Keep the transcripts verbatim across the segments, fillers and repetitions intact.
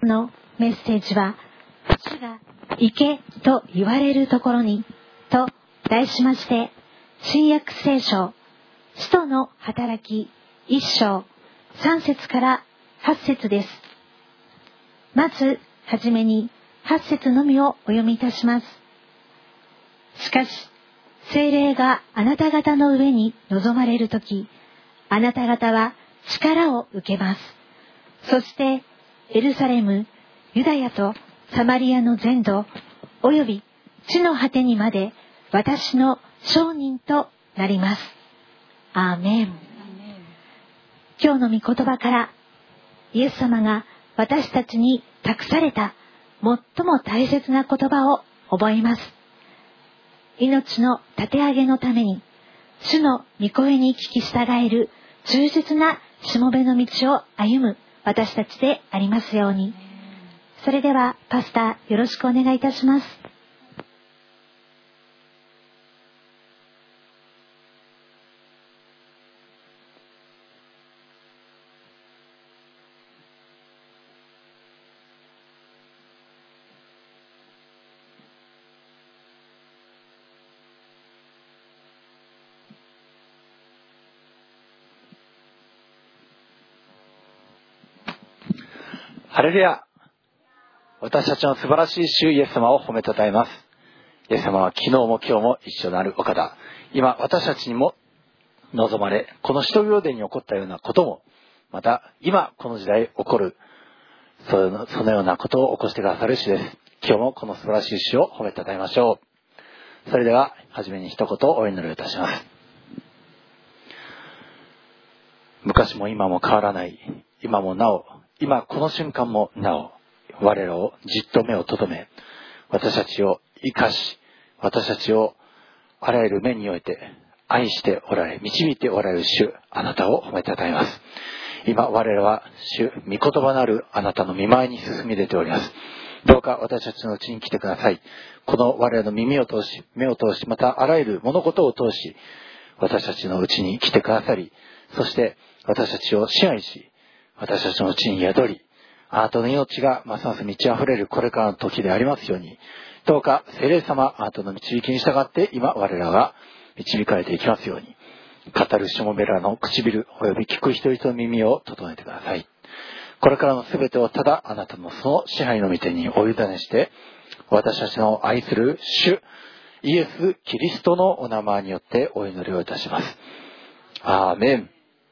のメッセージは、主が行けと言われるところにと題しまして、新約聖書使徒の働き一章三節から八節です。まずはじめに八節のみをお読みいたします。しかし聖霊があなた方の上に臨まれるとき、あなた方は力を受けます。そしてエルサレム、ユダヤとサマリアの全土および地の果てにまで私の証人となります。アーメン。今日の御言葉からイエス様が私たちに託された最も大切な言葉を覚えます。命の立て上げのために主の御声に聞き従える忠実なしもべの道を歩む私たちでありますように。それではパスタよろしくお願いいたします。 ハレルヤ。私たちの素晴らしい主イエス様を褒めたたえます。イエス様は昨日も今日も一緒なるお方。今私たちにも望まれ、この使徒行伝に起こったようなことも、また今この時代起こるその、そのようなことを起こしてくださる主です。今日もこの素晴らしい主を褒めたたえましょう。それでは初めに一言お祈りをいたします。昔も今も変わらない、今もなお、今この瞬間もなお、我らをじっと目をとどめ、私たちを生かし、私たちをあらゆる面において愛しておられ、導いておられる主、あなたを褒めたたえます。今我らは主、御言葉なるあなたの御前に進み出ております。どうか私たちのうちに来てください。この我らの耳を通し、目を通し、またあらゆる物事を通し、私たちのうちに来てくださり、そして私たちを支配し、私たちのうちに宿り、あなたの命がますます満ち溢れるこれからの時でありますように、どうか聖霊様、あなたの導きに従って今我らが導かれていきますように、語るしもべらの唇および聞く人々の耳を整えてください。これからのすべてをただあなたのその支配の御手にお委ねして、私たちの愛する主イエス・キリストのお名前によってお祈りをいたします。アーメン。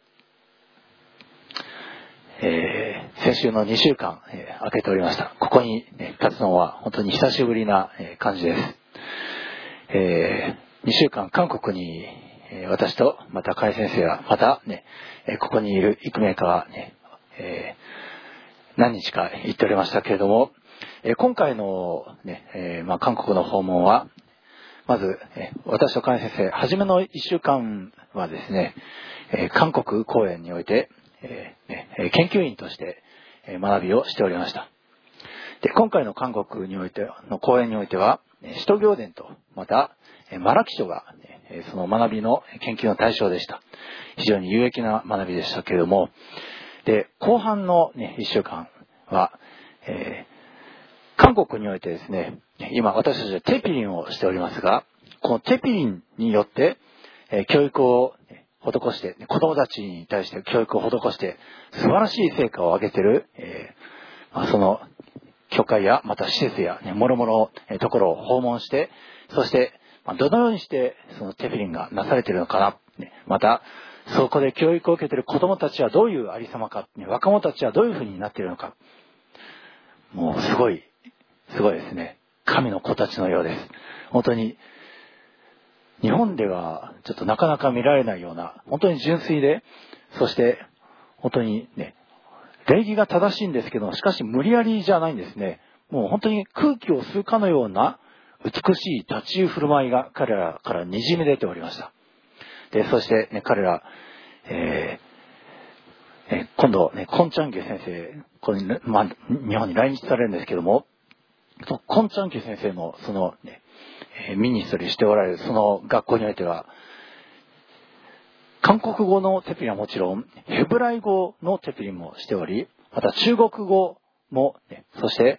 えー、先週のにしゅうかん、えー、空けておりました。ここに、ね、立つのは本当に久しぶりな、えー、感じです。えー、にしゅうかん韓国に、えー、私とまた甲斐先生はまたね、えー、ここにいる育命家はね、えー、何日か行っておりましたけれども、えー、今回の、ねえーまあ、韓国の訪問はまず、えー、私と甲斐先生初めのいっしゅうかんはですね、えー、韓国公演においてえーね、研究員として学びをしておりました。で、今回の韓国においての講演においては使徒行伝とまたマラキ書がその学びの研究の対象でした。非常に有益な学びでしたけれども、で後半の、ね、いっしゅうかんは、えー、韓国においてですね、今私たちはテピリンをしておりますが、このテピリンによって、えー、教育を施して、子供たちに対して教育を施して素晴らしい成果を上げている、えーまあ、その教会やまた施設や、ね、もろもろのところを訪問して、そして、まあ、どのようにしてそのテフィリンがなされているのかな、ね、またそこで教育を受けている子供たちはどういうありさまか、ね、若者たちはどういうふうになっているのか、もうすごいすごいですね。神の子たちのようです。本当に日本ではちょっとなかなか見られないような、本当に純粋で、そして本当にね、礼儀が正しいんですけど、しかし無理やりじゃないんですね。もう本当に空気を吸うかのような美しい立ち居振る舞いが彼らからにじみ出ておりました。で、そしてね、彼ら、えーえー、今度ね、コンチャンギュ先生、これ、まあ、日本に来日されるんですけども、コンチャンギュ先生のそのね、ミニストリーしておられるその学校においては、韓国語のテピリンはもちろんヘブライ語のテピリンもしており、また中国語も、そして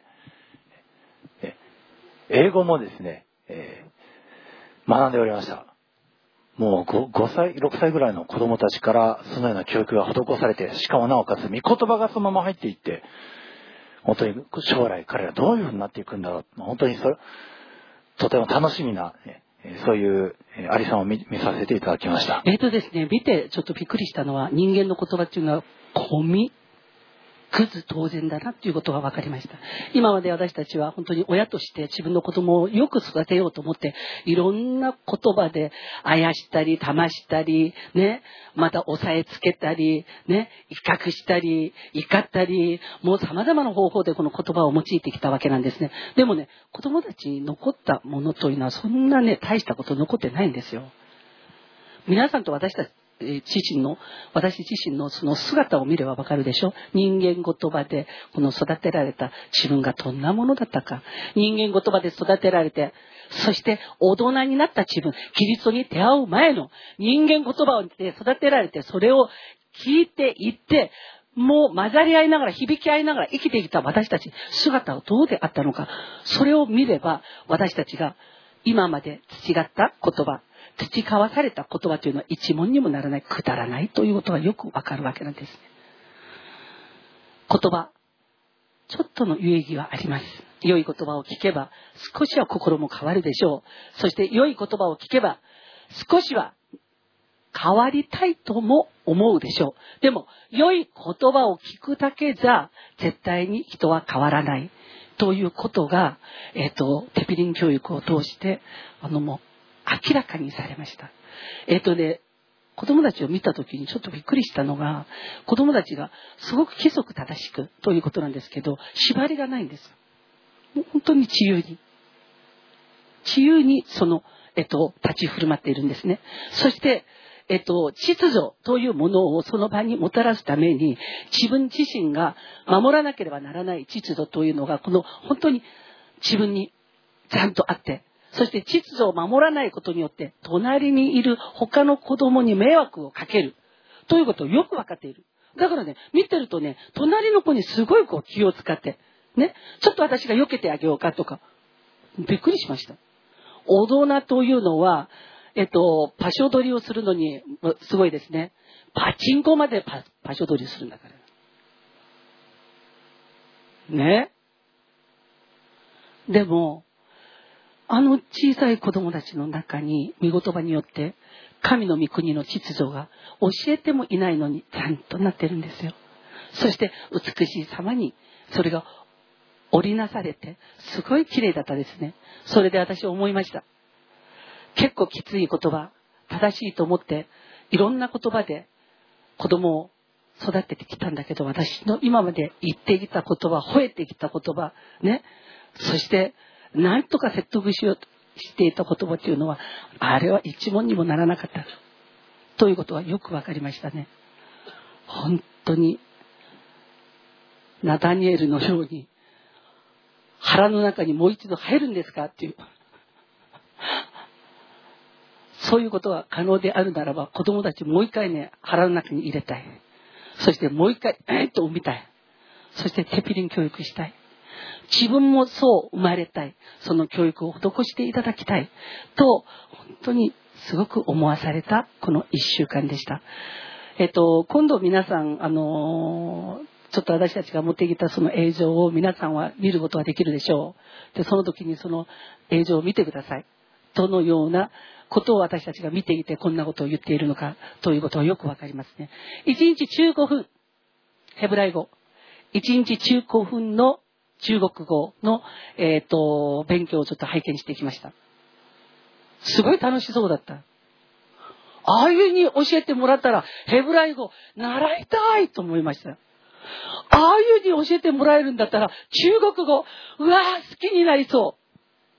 英語もですね、えー、学んでおりました。もう 5, 5歳、ろくさいぐらいの子供たちからそのような教育が施されて、しかもなおかつ御言葉がそのまま入っていって、本当に将来彼らどういうふうになっていくんだろう。本当にそれ、とても楽しみな、そういうありさまを 見, 見させていただきました。 えーとですね、見てちょっとびっくりしたのは、人間の言葉っていうのは、込み、くず当然だなっていうことが分かりました。今まで私たちは本当に親として自分の子供をよく育てようと思って、いろんな言葉であやしたり、騙したり、ね、また押さえつけたり、ね、威嚇したり、怒ったり、もう様々な方法でこの言葉を用いてきたわけなんですね。でもね、子供たちに残ったものというのはそんなね、大したこと残ってないんですよ。皆さんと私たち自身の私自身のその姿を見ればわかるでしょ。人間言葉でこの育てられた自分がどんなものだったか、人間言葉で育てられて、そして大人になった自分、キリストに出会う前の人間言葉で育てられて、それを聞いていって、もう混ざり合いながら響き合いながら生きてきた私たち姿はどうであったのか、それを見れば私たちが今まで培った言葉、培わされた言葉というのは一文にもならない、くだらないということがよくわかるわけなんですね。言葉、ちょっとの有意義はあります。良い言葉を聞けば少しは心も変わるでしょう。そして良い言葉を聞けば少しは変わりたいとも思うでしょう。でも良い言葉を聞くだけじゃ絶対に人は変わらないということが、えっと、テピリン教育を通してあのもう明らかにされました。えっとね、子供たちを見たときにちょっとびっくりしたのが、子供たちがすごく規則正しくということなんですけど、縛りがないんです。もう本当に自由に。自由にその、えっと、立ち振る舞っているんですね。そして、えっと、秩序というものをその場にもたらすために、自分自身が守らなければならない秩序というのが、この本当に自分にちゃんとあって、そして秩序を守らないことによって隣にいる他の子供に迷惑をかけるということをよく分かっている。だからね、見てるとね、隣の子にすごいこう気を使ってね、ちょっと私が避けてあげようかとか、びっくりしました。大人というのはえっとパショドリをするのにすごいですね。パチンコまで パ, パショドリするんだからね。でもあの小さい子供たちの中に御言葉によって神の御国の秩序が教えてもいないのにちゃんとなってるんですよ。そして美しい様にそれが織りなされてすごい綺麗だったですね。それで私は思いました。結構きつい言葉、正しいと思っていろんな言葉で子供を育ててきたんだけど、私の今まで言ってきた言葉、吠えてきた言葉ね、そしてなんとか説得しようとしていた言葉というのは、あれは一文にもならなかったということはよくわかりましたね。本当にナタニエルのように腹の中にもう一度入るんですかっていうそういうことが可能であるならば、子供たちもう一回ね、腹の中に入れたい。そしてもう一回えーっと産みたい。そしてテピリン教育したい。自分もそう生まれたい。その教育を施していただきたいと本当にすごく思わされたこの一週間でした。えっと今度皆さんあのちょっと私たちが持ってきたその映像を皆さんは見ることができるでしょう。でその時にその映像を見てください。どのようなことを私たちが見ていてこんなことを言っているのかということがよくわかりますね。いちにちじゅうごふんヘブライ語、いちにちじゅうごふんの中国語の、えー、と勉強をちょっと拝見してきました。すごい楽しそうだった。ああいう風に教えてもらったらヘブライ語習いたいと思いました。ああいう風に教えてもらえるんだったら中国語、うわー好きになりそう。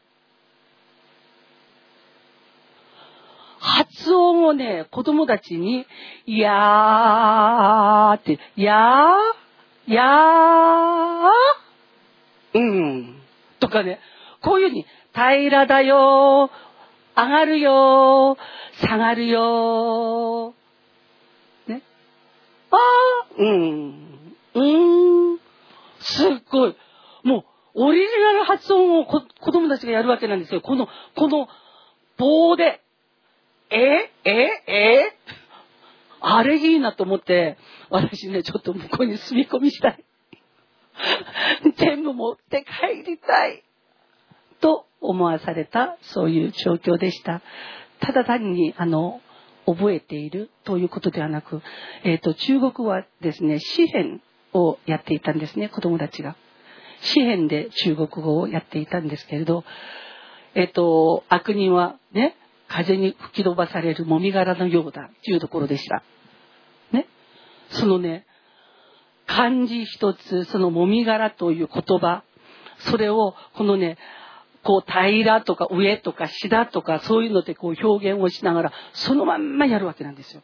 発音をね、子供たちにいやーってやーやーうんとかね、こういう風に平らだよー、上がるよー、下がるよーね、あーうんうんすっごい、もう、オリジナル発音をこ子供たちがやるわけなんですよ。この、この棒で、えええあれいいなと思って、私ね、ちょっと向こうに住み込みしたい。全部持って帰りたい。と思わされた、そういう状況でした。ただ単に、あの、覚えているということではなく、えっと、中国はですね、詩編をやっていたんですね、子供たちが。詩編で中国語をやっていたんですけれど、えっと、悪人はね、風に吹き飛ばされるもみ殻のようだというところでした。ね。そのね、漢字一つ、そのもみ殻という言葉、それをこのね、こう平とか上とか下とかそういうのでこう表現をしながらそのまんまやるわけなんですよ。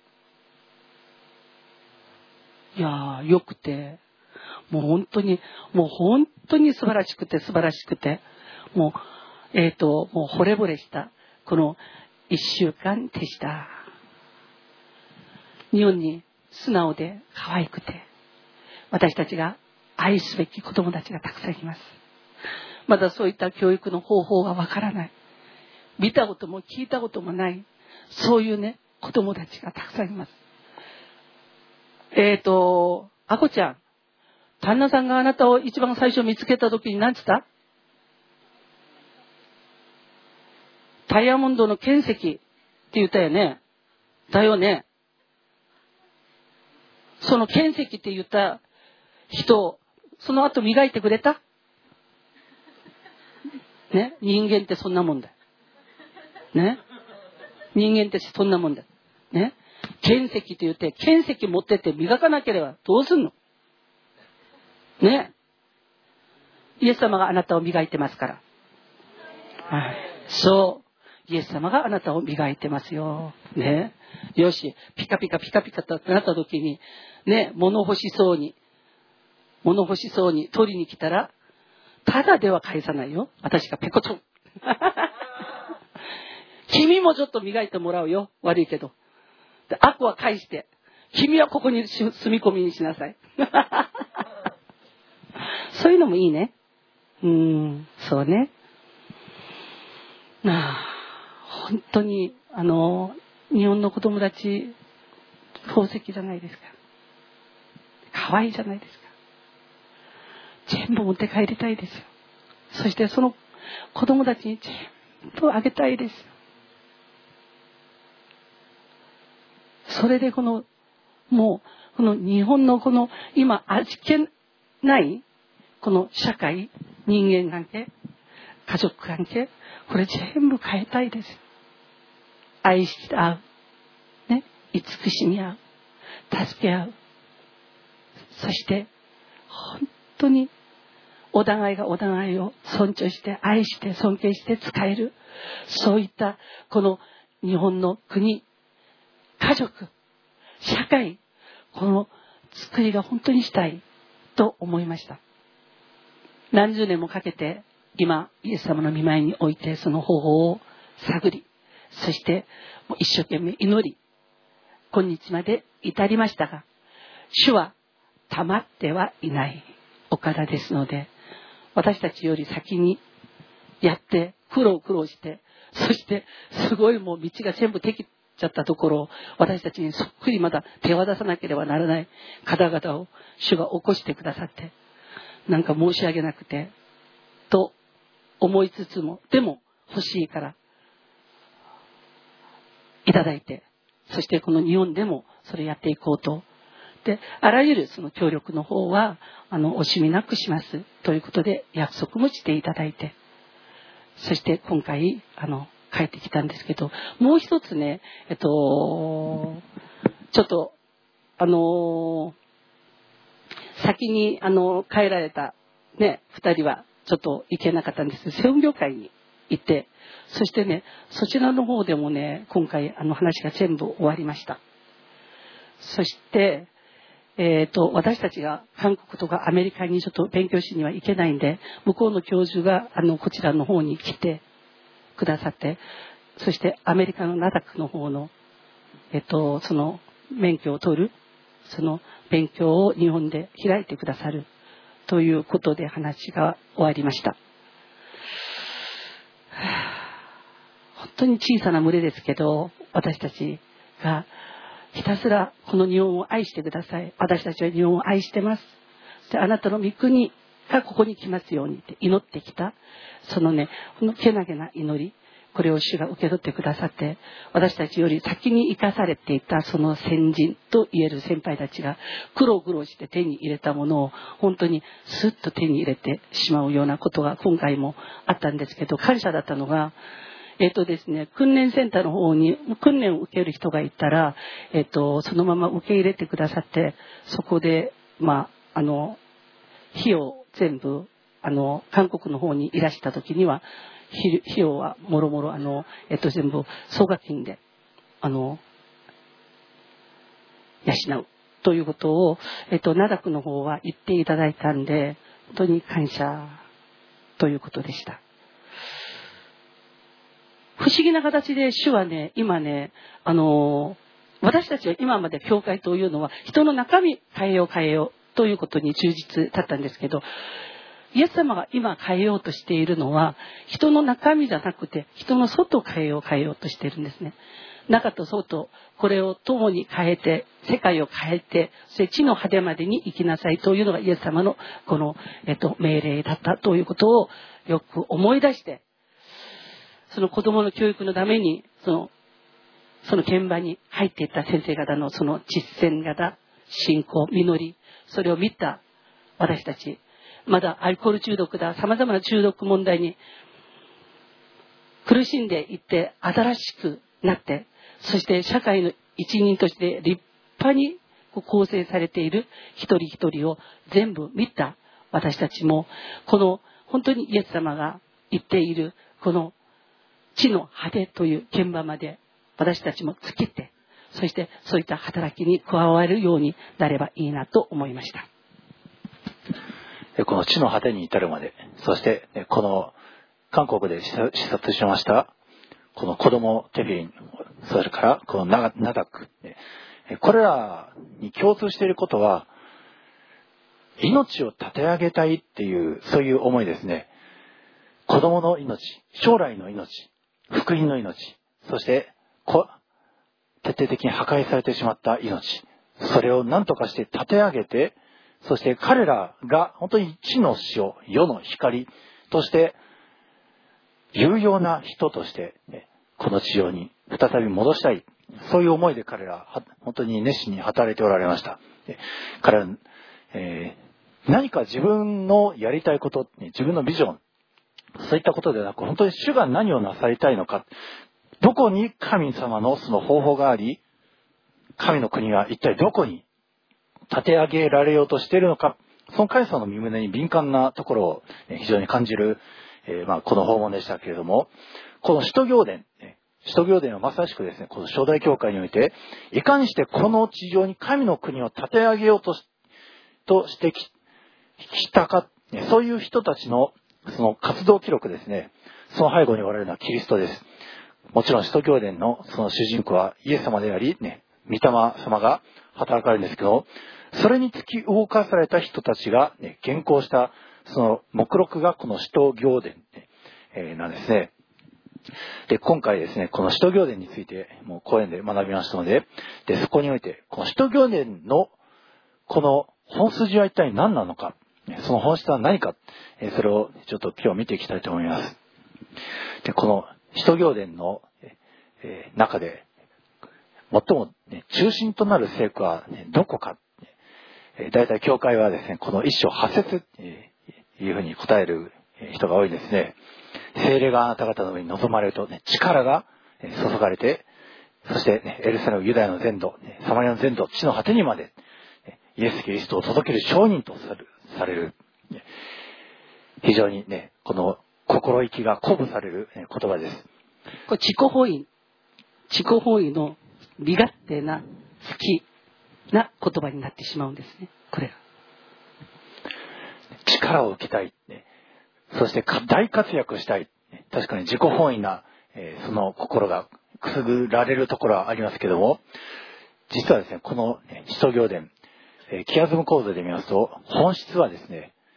いやー、よくて、もう本当に、もう本当に素晴らしくて素晴らしくて、もう、えっと、もう惚れ惚れした、この一週間でした。日本に素直で可愛くて、私たちが愛すべき子供たちがたくさんいます。まだそういった教育の方法がわからない。見たことも聞いたこともない。そういうね、子供たちがたくさんいます。えっと、あこちゃん、旦那さんがあなたを一番最初見つけた時に何つった？ダイヤモンドの原石って言ったよね。だよね。その原石って言った人、その後磨いてくれた？ね、人間ってそんなもんだ。ね、人間ってそんなもんだ。ね、原石って言って原石持ってって磨かなければどうすんの？ね、イエス様があなたを磨いてますから。はい、そう、イエス様があなたを磨いてますよ。ね、よし、ピカピカピカピカとなった時にね、物欲しそうに物欲しそうに取りに来たら、ただでは返さないよ。私がペコトン。君もちょっと磨いてもらうよ。悪いけど。で、悪は返して、君はここに住み込みにしなさい。そういうのもいいね。うーん、そうね。ああ、本当に、あの、日本の子供たち、宝石じゃないですか。可愛いじゃないですか。全部持って帰りたいですよ。そしてその子供たちに全部あげたいですよ。それでこの、もう、この日本のこの今味気ないこの社会、人間関係、家族関係、これ全部変えたいです。愛し合う。ね。慈しみ合う。助け合う。そして、本当にお互いがお互いを尊重して、愛して、尊敬して使える。そういったこの日本の国、家族、社会、この作りが本当にしたいと思いました。何十年もかけて今イエス様の御前においてその方法を探り、そして一生懸命祈り、今日まで至りましたが、主はたまってはいないお方ですので、私たちより先にやって苦労苦労して、そしてすごいもう道が全部できちゃったところを私たちにそっくりまだ手を出さなければならない方々を主が起こしてくださって、なんか申し訳なくてと思いつつも、でも欲しいからいただいて、そしてこの日本でもそれやっていこうと。で、あらゆるその協力の方はあの惜しみなくしますということで約束もしていただいて、そして今回あの帰ってきたんですけど、もう一つね、えっとちょっとあの先にあの帰られたね二人はちょっと行けなかったんです。セオン業会に行って、そしてねそちらの方でもね今回あの話が全部終わりました。そしてえー、と私たちが韓国とかアメリカにちょっと勉強しには行けないんで、向こうの教授があのこちらの方に来てくださって、そしてアメリカのナダックの方の、えー、とその免許を取るその勉強を日本で開いてくださるということで話が終わりました。本当に小さな群れですけど、私たちがひたすらこの日本を愛してください。私たちは日本を愛してます。で、あなたの御国がここに来ますようにって祈ってきた、そのね、このけなげな祈り、これを主が受け取ってくださって、私たちより先に生かされていたその先人と言える先輩たちが苦労苦労して手に入れたものを本当にスッと手に入れてしまうようなことが今回もあったんですけど、感謝だったのが、えっとですね、訓練センターの方に訓練を受ける人がいたら、えっと、そのまま受け入れてくださって、そこで、まあ、あの、費用全部、あの、韓国の方にいらした時には、費用はもろもろ、あの、えっと、全部総額金で、あの、養うということを、えっと、灘区の方は言っていただいたんで、本当に感謝ということでした。不思議な形で主はね、今ね、あの、私たちは今まで教会というのは人の中身変えよう変えようということに忠実だったんですけど、イエス様が今変えようとしているのは人の中身じゃなくて人の外を変えよう変えようとしているんですね。中と外、これを共に変えて、世界を変えて、そして地の果てまでに生きなさいというのがイエス様のこの、えっと、命令だったということをよく思い出して、その子供の教育のためにそのその現場に入っていった先生方のその実践型、信仰、実り、それを見た私たち、まだアルコール中毒だ、様々な中毒問題に苦しんでいって新しくなって、そして社会の一員として立派に構成されている一人一人を全部見た私たちも、この本当にイエス様が言っているこの地の果てという現場まで私たちも尽きて、そしてそういった働きに加わるようになればいいなと思いました。 この地の果てに至るまで、そしてこの韓国で視察しましたこの子供テフィン、それからこのナダク、これらに共通していることは、命を立て上げたいっていうそういう思いですね。子供の命、将来の命、福音の命、そして徹底的に破壊されてしまった命、それを何とかして立て上げて、そして彼らが本当に地の塩、世の光として有用な人としてこの地上に再び戻したい、そういう思いで彼ら本当に熱心に働いておられました。彼ら、えー、何か自分のやりたいこと、自分のビジョン、そういったことではなく、本当に主が何をなさりたいのか、どこに神様のその方法があり、神の国が一体どこに立て上げられようとしているのか、その神様の御胸に敏感なところを非常に感じる、えー、まあこの訪問でしたけれども、この使徒行伝、使徒行伝はまさしくですね、この初代教会において、いかにしてこの地上に神の国を立て上げようと し, としてきたか、そういう人たちのその活動記録ですね。その背後におられるのはキリストです。もちろん使徒行伝のその主人公はイエス様であり、ね、御霊様が働かれるんですけど、それに突き動かされた人たちが、ね、原稿したその目録がこの使徒行伝、えー、なんですね。で、今回ですね、この使徒行伝についてもう講演で学びましたので、で、そこにおいて、この使徒行伝のこの本筋は一体何なのか、その本質は何か、それをちょっと今日見ていきたいと思います。で、この使徒行伝の中で最も中心となる聖句はどこか。大体教会はですね、この一章八節というふうに答える人が多いですね。聖霊があなた方の上に臨まれると、ね、力が注がれて、そして、ね、エルサレム、ユダヤの全土、サマリアの全土、地の果てにまでイエス・キリストを届ける証人とされる。非常にね、この心意気が鼓舞される言葉です。 これ自己本位、自己本位の身勝手な好きな言葉になってしまうんですね。これが力を受けたい、ね、そして大活躍したい。確かに自己本位な、えー、その心がくすぐられるところはありますけども、実はですね、この使徒行伝、えー、キアズム構造で見ますと、本質はですね、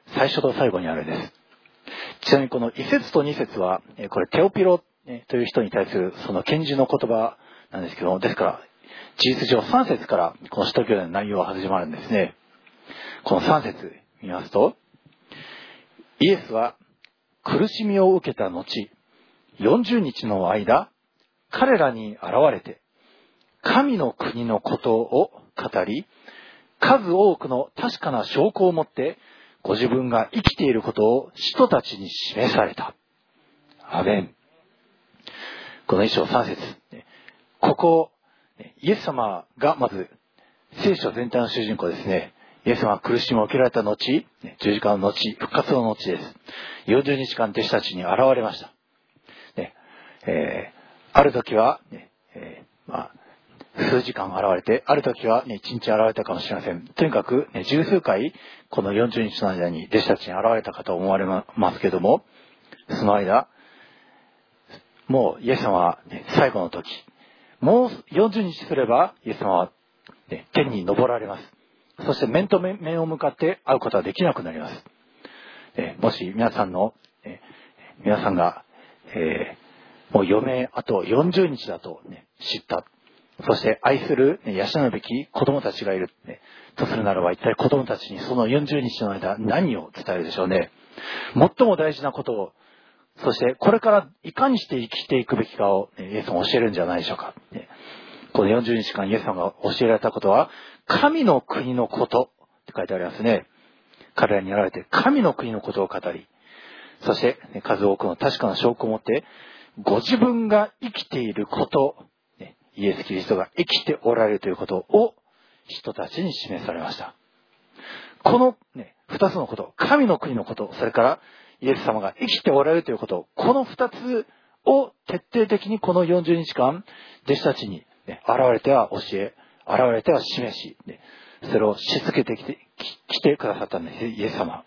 最初と最後にあるんです。ちなみにこのい節とに節は、これテオピロという人に対するその啓示の言葉なんですけども、ですから事実上さん節からこの使徒行伝の内容は始まるんですね。このさん節見ますと、イエスは苦しみを受けた後、よんじゅうにちの間、彼らに現れて、神の国のことを語り、数多くの確かな証拠を持って、ご自分が生きていることを使徒たちに示された。アメン。この一章さん節。ここ、イエス様がまず、聖書全体の主人公ですね。イエス様は苦しみを受けられた後、十字架の後、復活の後です。よんじゅうにちかん弟子たちに現れました。ねえー、ある時は、ねえーまあ、数時間現れて、ある時は、ね、一日現れたかもしれません。とにかく、ね、十数回、このよんじゅうにちの間に弟子たちに現れたかと思われますけども、その間、もうイエス様は、ね、最後の時、もうよんじゅうにちすれば、イエス様は、ね、天に昇られます。そして面と面を向かって会うことはできなくなります。えー、もし皆さんの、えー、皆さんが、えー、もう余命あとよんじゅうにちだと、ね、知った。そして愛する、ね、養うべき子供たちがいる、ね、とするならば、一体子供たちにそのよんじゅうにちの間何を伝えるでしょうね。最も大事なことを、そしてこれからいかにして生きていくべきかを、ね、イエス様が教えるんじゃないでしょうか。ね、このよんじゅうにちかんイエス様が教えられたことは、神の国のことって書いてありますね。彼らに現れて神の国のことを語り、そして、ね、数多くの確かな証拠を持って、ご自分が生きていること、ね、イエス・キリストが生きておられるということを人たちに示されました。この、ね、二つのこと、神の国のこと、それからイエス様が生きておられるということ、この二つを徹底的にこのよんじゅうにちかん、弟子たちに、ね、現れては教え、現れては示し、ね、それをしつけてきて、きてくださったんです、イエス様。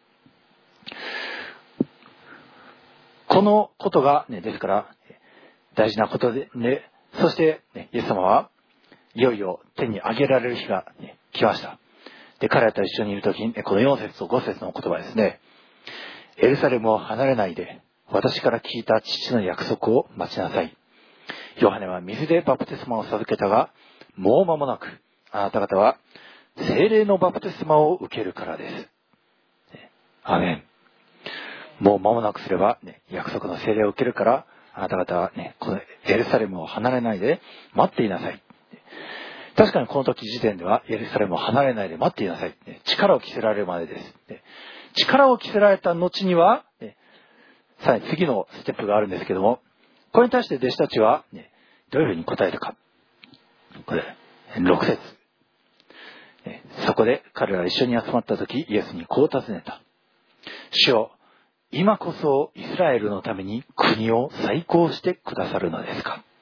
このことが、ね、ですから、大事なことで、ね、そして、ね、イエス様はいよいよ天に上げられる日が、ね、来ました。で、彼らと一緒にいるときに、このよん節とご節の言葉ですね。エルサレムを離れないで、私から聞いた父の約束を待ちなさい。ヨハネは水でバプテスマを授けたが、もう間もなく、あなた方は聖霊のバプテスマを受けるからです。アメン。もう間もなくすれば、ね、約束の聖霊を受けるから、あなた方はね、このエルサレムを離れないで待っていなさい。確かにこの時時点ではエルサレムを離れないで待っていなさい。力を着せられるまでです。力を着せられた後には、さらに次のステップがあるんですけども、これに対して弟子たちは、ね、どういうふうに答えるか。これ、ろく節。そこで彼らが一緒に集まった時、イエスにこう尋ねた。主よ、今こそイスラエルのために国を再興してくださるのですか。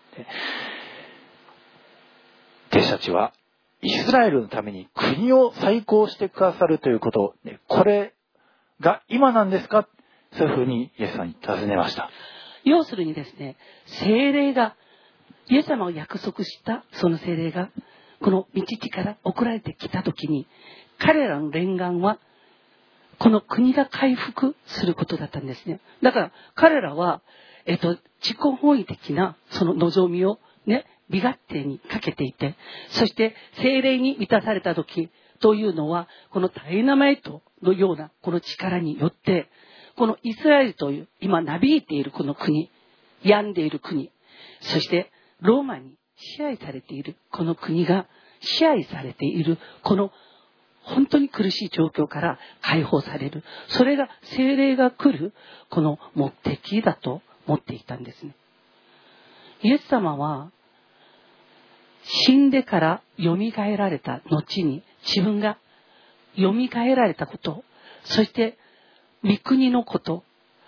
弟子たちは、イスラエルのために国を再興してくださるということ、これが今なんですか。そういうふうにイエス様に尋ねました。 要するにですね、聖霊が、イエス様が約束したその聖霊が、この御父から送られてきたときに、彼らの念願は、この国が回復することだったんですね。だから彼らは、えっと、自己本位的なその望みをね、美合点にかけていて、そして聖霊に満たされたときというのは、このダイナマイトのようなこの力によって、このイスラエルという今なびいているこの国、病んでいる国、そしてローマに支配されているこの国が支配されているこの本当に苦しい状況から解放される。それが聖霊が来るこの目的だと思っていたんですね。イエス様は死んでから蘇られた後に自分が蘇られたこと、そして御国のこと、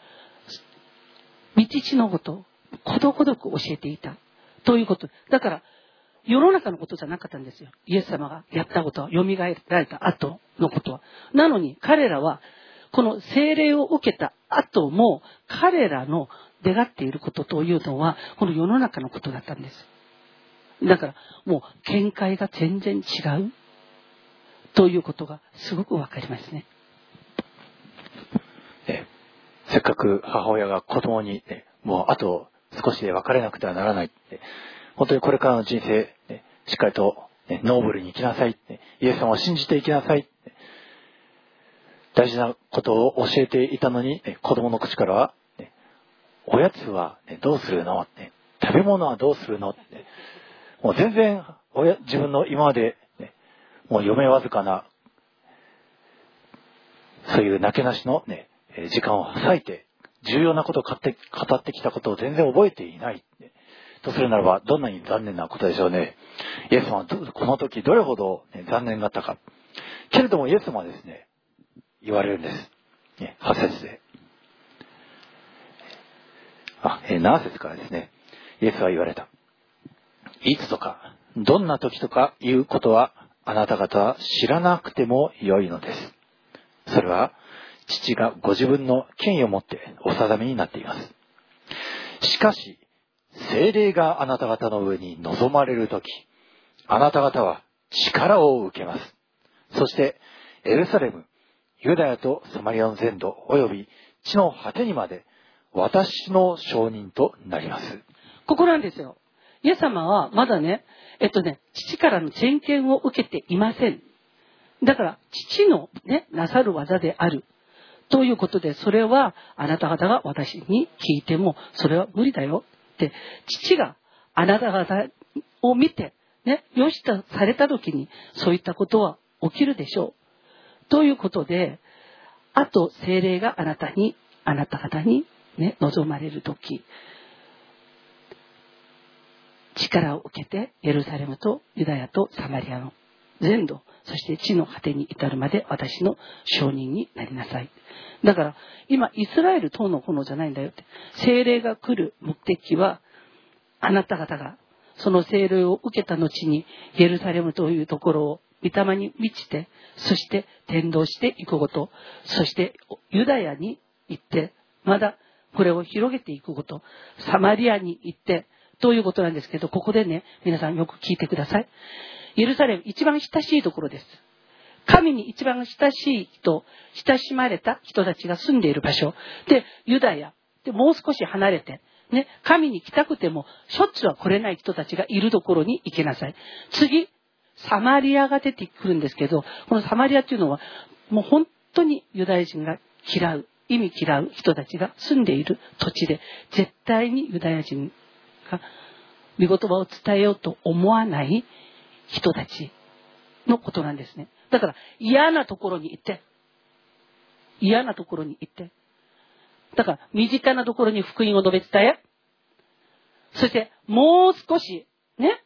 御父のこと、ことごとく教えていたということ。だから世の中のことじゃなかったんですよ。イエス様がやったことは、蘇られた後のことは。なのに彼らは、この聖霊を受けた後も、彼らの出がっていることというのは、この世の中のことだったんです。だから、もう見解が全然違うということがすごくわかりますね。 かく母親が子供に、ね、もうあと少しで別れなくてはならないって、本当にこれからの人生、ね、しっかりと、ね、ノーブルに生きなさいって、イエス様を信じて生きなさいって、大事なことを教えていたのに、ね、子供の口からは、ね、おやつは、ね、どうするの、ね、食べ物はどうするのって、もう全然親自分の今まで、ね、もう余命わずかなそういうなけなしの、ね、時間を割いて重要なことを語って語ってきたことを全然覚えていない、ね、とするならばどんなに残念なことでしょうね。イエス様はこの時どれほど、ね、残念だったか。けれどもイエス様はですね言われるんです、ね、はち節で、あ、えー、なな節からですね、イエスは言われた。いつとかどんな時とかいうことはあなた方は知らなくてもよいのです。それは父がご自分の権威をもってお定めになっています。しかし聖霊があなた方の上に臨まれる時、あなた方は力を受けます。そしてエルサレム、ユダヤとサマリアの全土および地の果てにまで私の証人となります。 ここなんですよ。イエス様はまだね、えっとね、父からの全権を受けていません。だから父のね、なさる技であるということで、それはあなた方が私に聞いてもそれは無理だよって、父があなた方を見てね、よしとされた時にそういったことは起きるでしょうということで、あと聖霊があなたにあなた方にね、望まれる時、力を受けてエルサレムとユダヤとサマリアの全土、そして地の果てに至るまで私の証人になりなさい。だから今イスラエル等の炎じゃないんだよって、聖霊が来る目的はあなた方がその聖霊を受けた後にエルサレムというところを御霊に満ちて、そして伝道していくこと、そしてユダヤに行ってまだこれを広げていくこと、サマリアに行ってということなんですけど、ここでね、皆さんよく聞いてください。エルサレム、一番親しいところです。神に一番親しい人、親しまれた人たちが住んでいる場所で、ユダヤでもう少し離れてね、神に来たくてもしょっちゅうは来れない人たちがいるところに行けなさい。次、サマリアが出てくるんですけど、このサマリアっていうのはもう本当にユダヤ人が嫌う、意味嫌う人たちが住んでいる土地で、絶対にユダヤ人が御言葉を伝えようと思わない人たちのことなんですね。だから嫌なところに行って、嫌なところに行って、だから身近なところに福音を述べ伝え、そしてもう少しね、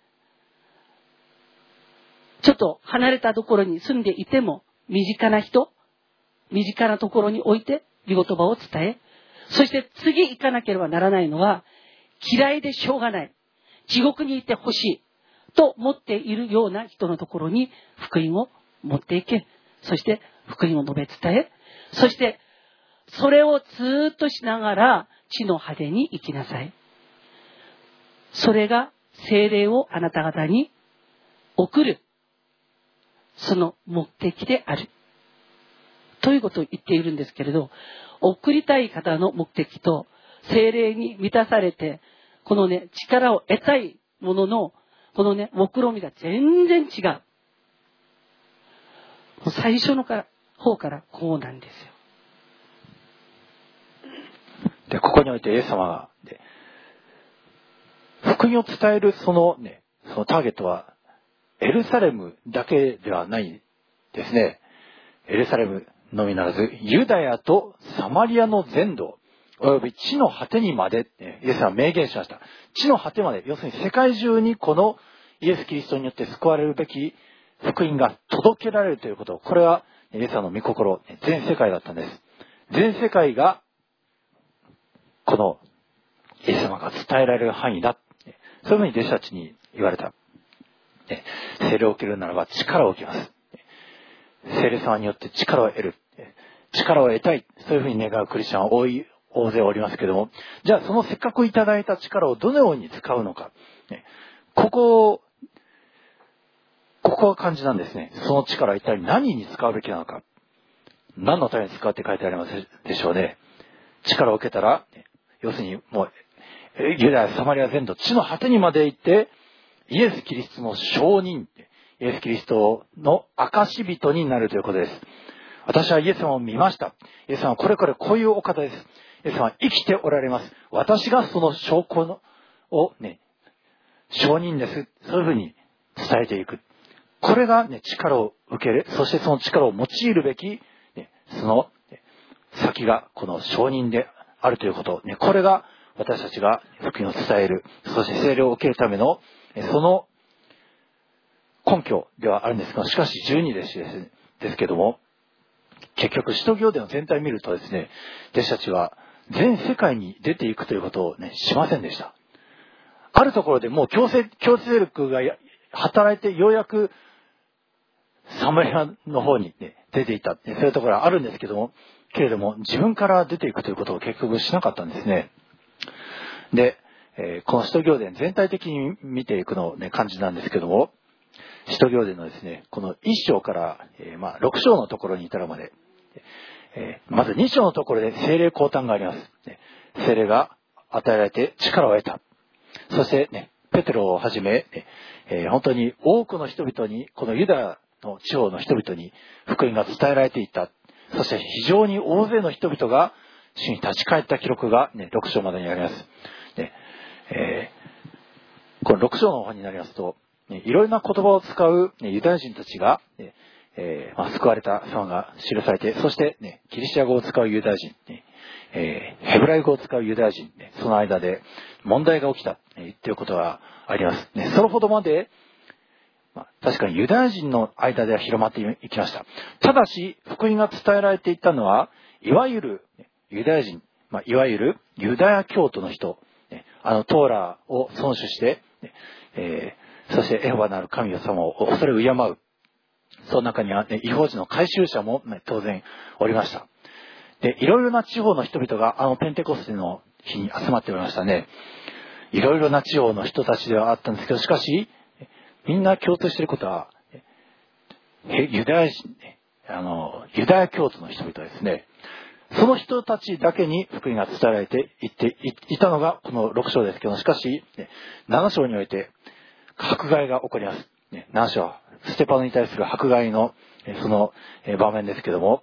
ちょっと離れたところに住んでいても身近な人、身近なところに置いて御言葉を伝え、そして次行かなければならないのは、嫌いでしょうがない、地獄にいてほしいと思っているような人のところに福音を持っていけ、そして福音を述べ伝え、そしてそれをずっとしながら地の果てに行きなさい。それが聖霊をあなた方に送るその目的であるということを言っているんですけれど、送りたい方の目的と聖霊に満たされてこのね、力を得たいもののこのね、目論みが全然違う。最初の方からこうなんですよ。 で、ここにおいてイエス様が、ね、福音を伝えるそのね、そのターゲットはエルサレムだけではないですね。エルサレムのみならず、ユダヤとサマリアの全土、および地の果てにまで、イエス様は明言しました。地の果てまで、要するに世界中にこのイエス・キリストによって救われるべき福音が届けられるということ、これはイエス様の御心、全世界だったんです。全世界がこのイエス様が伝えられる範囲だ。そういうふうに弟子たちに言われた。聖霊を受けるならば力を受けます。聖霊様によって力を得る。力を得たい。そういうふうに願うクリスチャンは多い、大勢おりますけども、じゃあそのせっかくいただいた力をどのように使うのか。ここ、ここは肝心なんですね。その力は一体何に使うべきなのか。何のために使うって書いてありますでしょうね。 力を受けたら、要するにもうユダヤ、サマリア全土、地の果てにまで行って、イエス・キリストの証人、イエス・キリストの証人になるということです。私はイエス様を見ました。イエス様はこれこれこういうお方です。イエス様は生きておられます。私がその証拠のをね、証人です。そういうふうに伝えていく。これがね、力を受ける。そしてその力を用いるべき、ね、その先がこの証人であるということ。ね、これが私たちが福音を伝える。そして聖霊を受けるための、その根拠ではあるんですが、しかしじゅうに弟子です、ですけども、結局使徒行伝の全体を見るとですね、弟子たちは全世界に出ていくということをね、しませんでした。あるところでもう強制、強制力が働いてようやくサマリアの方に、ね、出ていった、そういうところはあるんですけども、けれども自分から出ていくということを結局しなかったんですね。で、えー、この使徒行伝全体的に見ていくのをね、感じなんですけども、使徒行伝のですね、このいっ章から、えー、まあろく章のところに至るまで、えー、まずに章のところで聖霊降誕があります。聖霊が与えられて力を得た。そしてね、ペテロをはじめ、えー、本当に多くの人々に、このユダヤの地方の人々に福音が伝えられていった。そして非常に大勢の人々が主に立ち返った記録が、ね、ろく章までにあります。ねえー、このろく章の方になりますと、ね、いろいろな言葉を使う、ね、ユダヤ人たちが、ねえーまあ、救われた様が記されて、そして、ね、キリシア語を使うユダヤ人、ねえー、ヘブライ語を使うユダヤ人、ね、その間で問題が起きた、ね、言っていることがあります。ね、それほどまで、まあ、確かにユダヤ人の間では広まっていきました。ただし、福音が伝えられていったのは、いわゆるユダヤ人、まあ、いわゆるユダヤ教徒の人、ね、あのトーラを遵守して、ねえー、そしてエホバなる神様を恐れ敬う。その中には、ね、異邦人の改宗者も、ね、当然おりました。で、いろいろな地方の人々があのペンテコステの日に集まっておりましたね。いろいろな地方の人たちではあったんですけど、しかし、みんな共通していることは、ユダヤ人、あの、ユダヤ教徒の人々ですね。その人たちだけに福音が伝えられていっていたのがこのろく章ですけど、しかし、なな章において迫害が起こります。なな章はステパノに対する迫害のその場面ですけども、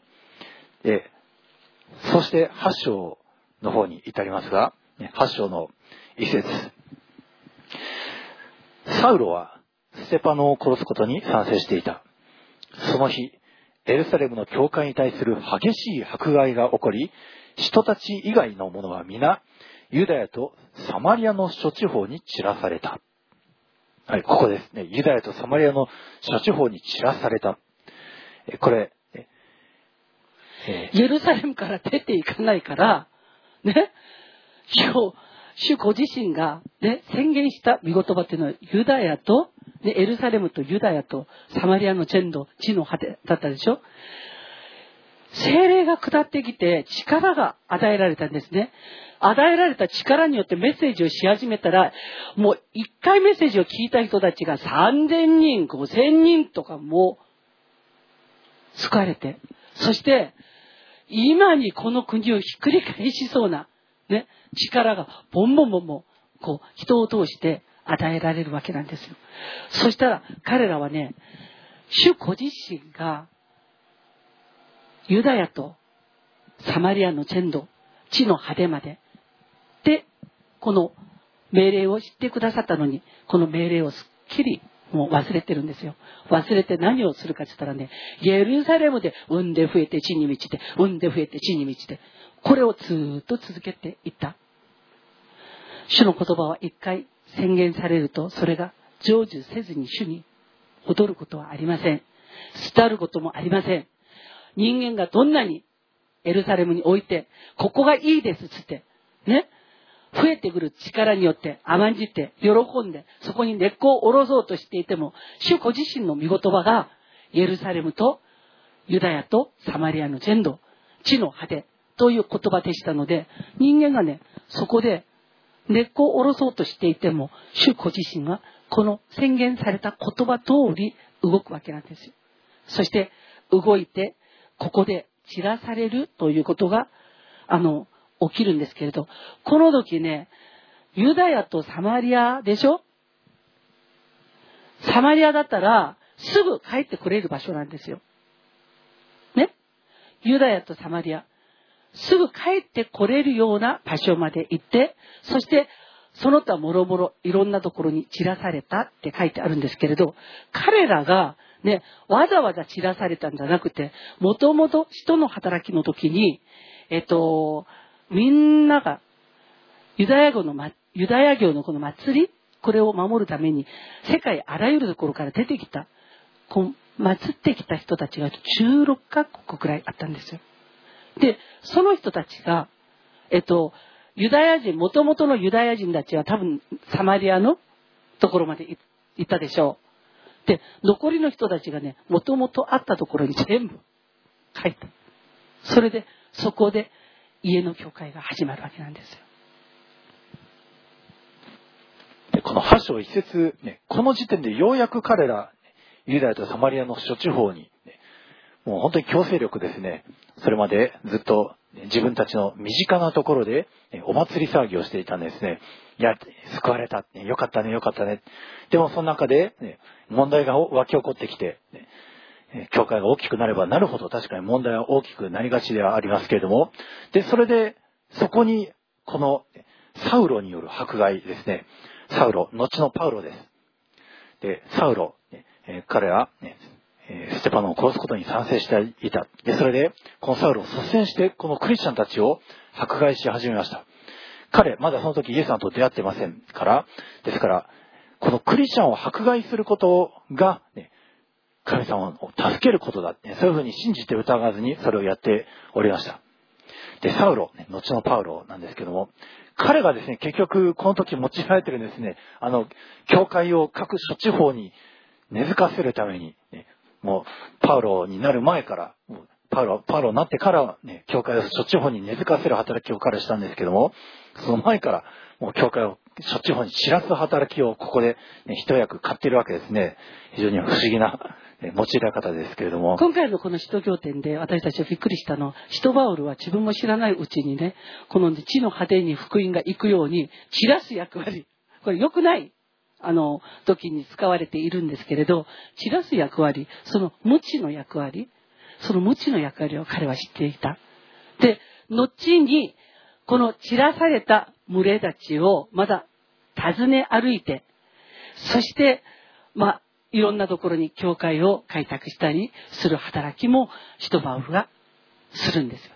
そしてはち章の方に至りますが、はち章の一節。サウロはステパノを殺すことに賛成していた。その日、エルサレムの教会に対する激しい迫害が起こり、人たち以外の者は皆、ユダヤとサマリアの諸地方に散らされた。はい、ここですね。ユダヤとサマリアの諸地方に散らされた。これ、 えー、エルサレムから出ていかないから、ね、主主ご自身が、ね、宣言した御言葉っていうのはユダヤと、ね、エルサレムとユダヤとサマリアの全土、地の果てだったでしょ。聖霊が下ってきて力が与えられたんですね。与えられた力によってメッセージをし始めたら、もう一回メッセージを聞いた人たちがさんぜんにん、ごせんにんとかも救われて、そして今にこの国をひっくり返しそうなね、力がボンボンボンボンこう人を通して与えられるわけなんですよ。そしたら彼らはね、主ご自身がユダヤとサマリアの全土、地の果てまででこの命令を知ってくださったのに、この命令をすっきりもう忘れてるんですよ。忘れて何をするかって言ったらね、エルサレムで産んで増えて地に満ちて、産んで増えて地に満ちて、これをずっと続けていった。主の言葉は一回宣言されると、それが成就せずに主に戻ることはありません。廃ることもありません。人間がどんなにエルサレムに置いて、ここがいいですっつってね、増えてくる力によって甘んじて喜んで、そこに根っこを下ろそうとしていても、主ご自身の御言葉がエルサレムとユダヤとサマリアの全土、地の果てという言葉でしたので、人間がね、そこで根っこを下ろそうとしていても、主ご自身はこの宣言された言葉通り動くわけなんですよ。そして動いてここで散らされるということがあの起きるんですけれど、この時ね、ユダヤとサマリアでしょ。サマリアだったらすぐ帰ってこれる場所なんですよ。ね。ユダヤとサマリア。すぐ帰ってこれるような場所まで行って、そしてその他もろもろいろんなところに散らされたって書いてあるんですけれど、彼らがね、わざわざ散らされたんじゃなくて、もともと使徒の働きの時に、えっと、みんながユダヤ語の、ま、ユダヤ教のこの祭り、これを守るために世界あらゆるところから出てきた、こう祀ってきた人たちがじゅうろっかこくくらいあったんですよ。で、その人たちが、えっと、ユダヤ人、もともとのユダヤ人たちは多分サマリアのところまで行ったでしょう。で、残りの人たちがね、もともとあったところに全部帰った。それで、そこで家の教会が始まるわけなんですよ。 でこのは章一節、ね、この時点でようやく彼ら、ユダヤとサマリアの諸地方に、ね、もう本当に強制力ですね。それまでずっと自分たちの身近なところでお祭り騒ぎをしていたんですね。いや、救われた。よかったね、よかったね。でもその中で、ね、問題が湧き起こってきて、ね、教会が大きくなればなるほど確かに問題は大きくなりがちではありますけれども、で、それでそこにこのサウロによる迫害ですね。サウロ、後のパウロです。で、サウロ、えー、彼は、ね、ステパノを殺すことに賛成していた。で、それで、このサウルを率先して、このクリスチャンたちを迫害し始めました。彼、まだその時イエス様と出会ってませんから、ですから、このクリスチャンを迫害することが、ね、神様を助けることだって、そういうふうに信じて疑わずにそれをやっておりました。で、サウロ、ね、後のパウロなんですけども、彼がですね、結局、この時用いられてるんですね、あの、教会を各諸地方に根付かせるために、ね、もう、パウロになる前から、もうパウロ、パウロになってから、ね、教会を諸地方に根付かせる働きを彼はしたんですけども、その前から、もう教会を諸地方に散らす働きをここで、ね、一役買っているわけですね。非常に不思議な、ね、用いられ方ですけれども。 今回のこの使徒行典で私たちはびっくりしたのは、使徒パウルは自分も知らないうちにね、この地の果てに福音が行くように散らす役割。これ良くないあの時に使われているんですけれど、散らす役割、その無知の役割、その無知の役割を彼は知っていた。で、後にこの散らされた群れたちをまだ訪ね歩いて、そしてまあいろんなところに教会を開拓したりする働きも使徒パウルがするんですよ。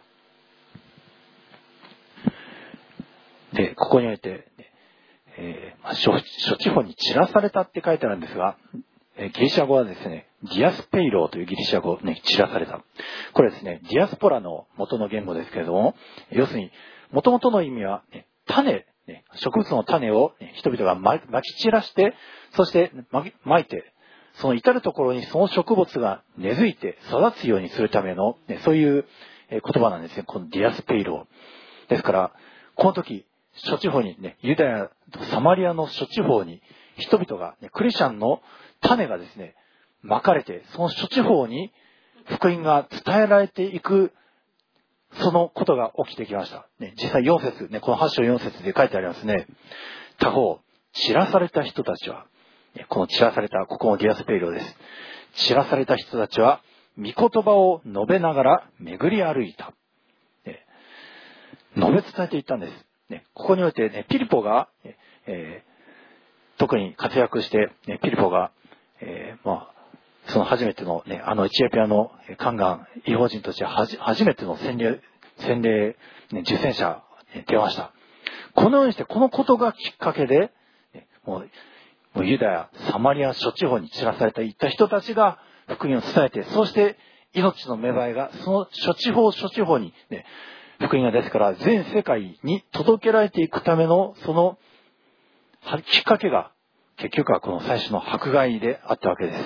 で、ここにおいて、えー、諸, 諸地方に散らされたって書いてあるんですが、えー、ギリシャ語はですね、ディアスペイローというギリシャ語、ね、散らされた。これですね、ディアスポラの元の言語ですけれども、要するに、元々の意味は、ね、種、ね、植物の種を、ね、人々がまき散らして、そしてまいて、その至るところにその植物が根付いて育つようにするための、ね、そういう言葉なんですね。このディアスペイロー。ですから、この時、諸地方にね、ユダヤとサマリアの諸地方に人々が、ね、クリスチャンの種がですね、まかれて、その諸地方に福音が伝えられていく、そのことが起きてきました。ね、実際よん節、ね、このは章よん節で書いてありますね。他方、散らされた人たちは、この散らされた、ここもディアスペイローです。散らされた人たちは、御言葉を述べながら巡り歩いた。ね、述べ伝えていったんです。ね、ここにおいて、ね、ピリポが、えー、特に活躍して、ね、ピリポが、えー、まあ、その初めての、ね、あのエチオピアの宦官、異邦人としてはじ初めての洗礼、洗礼、ね、受洗者、ね、出ました。このようにして、このことがきっかけで、ね、もうもうユダヤ、サマリア諸地方に散らされていった人たちが福音を伝えて、そして命の芽生えがその諸地方諸地方に、ね、福音がですから全世界に届けられていくためのそのきっかけが結局はこの最初の迫害であったわけです。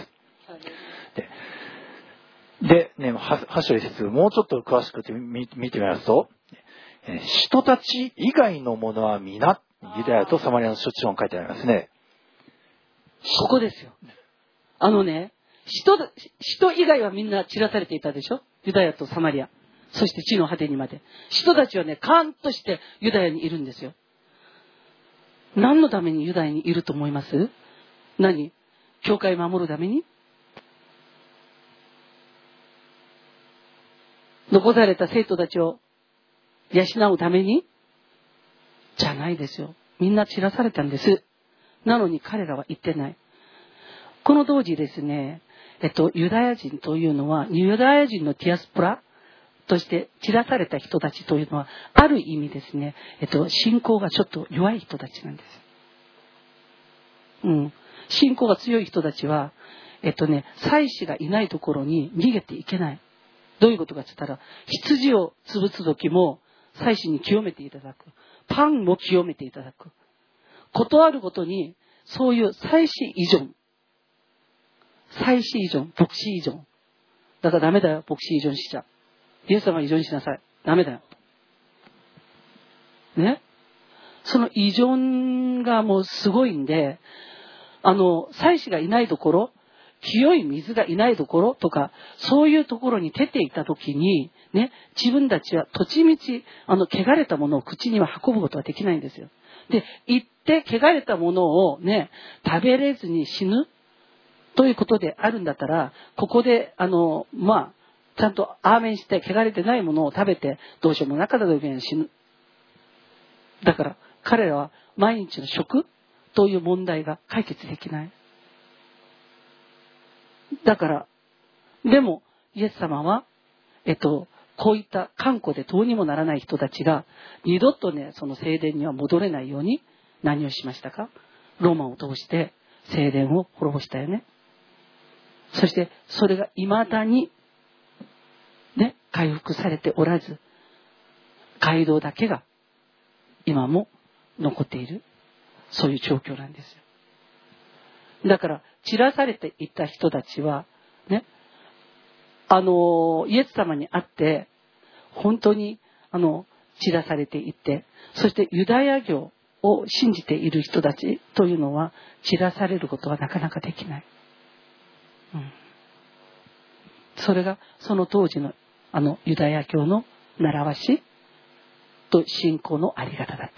で、でね、は章一節もうちょっと詳しく見てみますと、人たち以外のものは皆ユダヤとサマリアの諸地方に書いてありますね。 ここですよ。あのね、人、人以外はみんな散らされていたでしょ？ユダヤとサマリア。 そして地の果てにまで。人たちはね、カーンとしてユダヤにいるんですよ。何のためにユダヤにいると思います？何？教会を守るために？残された生徒たちを養うために？じゃないですよ。みんな散らされたんです。なのに彼らは言ってない。この当時ですね、えっと、ユダヤ人というのは、ユダヤ人のディアスポラとして散らされた人たちというのは、ある意味ですね、えっと、信仰がちょっと弱い人たちなんです。うん。信仰が強い人たちは、えっとね、祭司がいないところに逃げていけない。どういうことかって言ったら、羊を潰す時も祭司に清めていただく。パンも清めていただく。ことあるごとに、そういう祭司依存。祭司依存、牧師依存。だからダメだよ、牧師依存しちゃ。イエス様依存しなさい。ダメだよ。ね。その依存がもうすごいんで、あの、祭司がいないところ、清い水がいないところとか、そういうところに出ていったときに、ね、自分たちは土地道、あの、汚れたものを口には運ぶことはできないんですよ。で、行って汚れたものをね、食べれずに死ぬということであるんだったら、ここで、あの、まあ、ちゃんとアーメンして汚れてないものを食べて、どうしようもなかった時に死ぬ。だから、彼らは毎日の食という問題が解決できない。だから、でも、イエス様は、えっと、こういった頑固でどうにもならない人たちが、二度とね、その聖殿には戻れないように何をしましたか？ローマを通して聖殿を滅ぼしたよね。そして、それが未だに、ね、回復されておらず、街道だけが今も残っている。そういう状況なんですよ。だから、散らされていた人たちは、ね、あの、イエス様に会って、本当に、あの、散らされていて、そしてユダヤ教を信じている人たちというのは、散らされることはなかなかできない。うん、それが、その当時の、あの、ユダヤ教の習わしと信仰のあり方だった。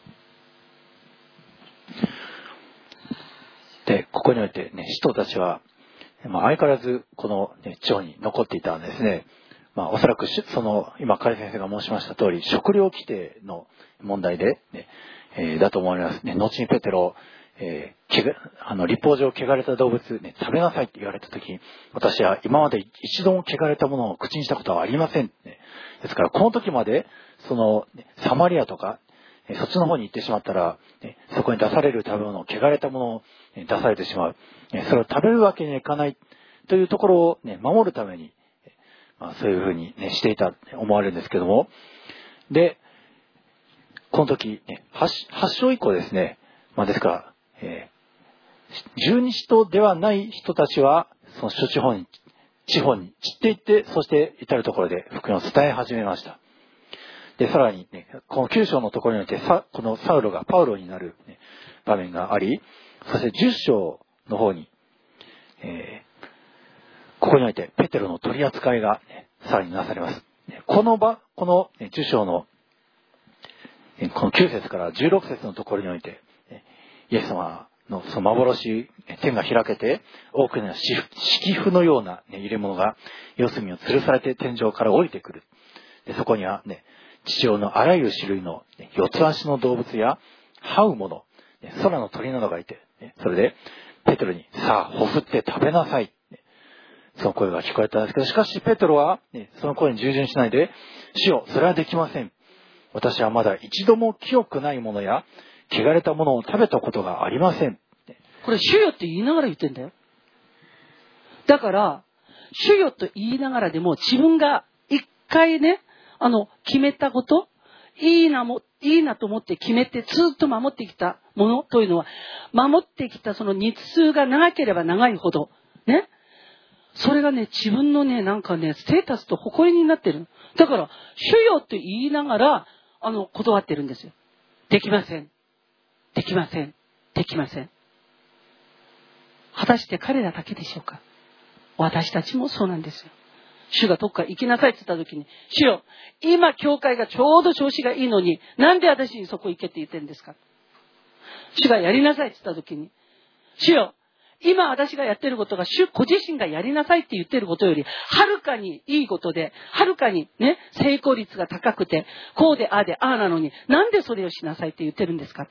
で、ここにおいてね、使徒たちは、まあ、相変わらずこの、ね、地方に残っていたんですね。まあ、おそらくその、今、カリ先生が申しました通り、食料規定の問題で、ねえー、だと思われますね。後にペテロ、えー、けがあの立法上汚れた動物、ね、食べなさいって言われたとき、私は今まで一度も汚れたものを口にしたことはありません、ね。ですから、この時まで、その、サマリアとか、そっちの方に行ってしまったら、ね、そこに出される食べ物、汚れたものを出されてしまう。それを食べるわけにはいかないというところを、ね、守るために、まあ、そういうふうに、ね、していたと思われるんですけども。で、この時、ね、発, 発症以降ですね、まあ、ですから、えー、十二使徒ではない人たちは、その諸地方に、地方に散っていって、そして至るところで福音を伝え始めました。で、さらにね、このきゅう章のところにおいて、このサウロがパウロになる、ね、場面があり、そしてじゅっ章の方に、えー、ここにおいてペテロの取り扱いが、ね、さらになされます。この場、このじゅっ章の、このきゅう節からじゅうろく節のところにおいて、イエス様のその幻、天が開けて、多くの敷布のような、ね、入れ物が四隅を吊るされて天井から降りてくる。でそこにはね、地上のあらゆる種類の四つ足の動物や這うもの、空の鳥などがいて、それでペテロにさあほふって食べなさい、その声が聞こえたんですけど、しかしペテロはその声に従順しないで、主よ、それはできません。私はまだ一度も清くないものや汚れたものを食べたことがありません。 これ主よって言いながら言ってんだよ。だから主よと言いながらでも自分が一回ね、あの、決めたこと、いいなも、いいなと思って決めてずっと守ってきたものというのは、守ってきたその日数が長ければ長いほど、ね。それがね、自分のね、なんかね、ステータスと誇りになってる。だから、主よと言いながら、あの、断ってるんですよ。できません。できません。できません。果たして彼らだけでしょうか。私たちもそうなんですよ。 主がどっか行きなさいって言った時に、主よ、今教会がちょうど調子がいいのに、なんで私にそこ行けって言ってるんですか。主がやりなさいって言った時に、主よ、今私がやってることが主ご自身がやりなさいって言ってることより、はるかにいいことで、はるかにね、成功率が高くて、こうでああでああなのに、なんでそれをしなさいって言ってるんですか。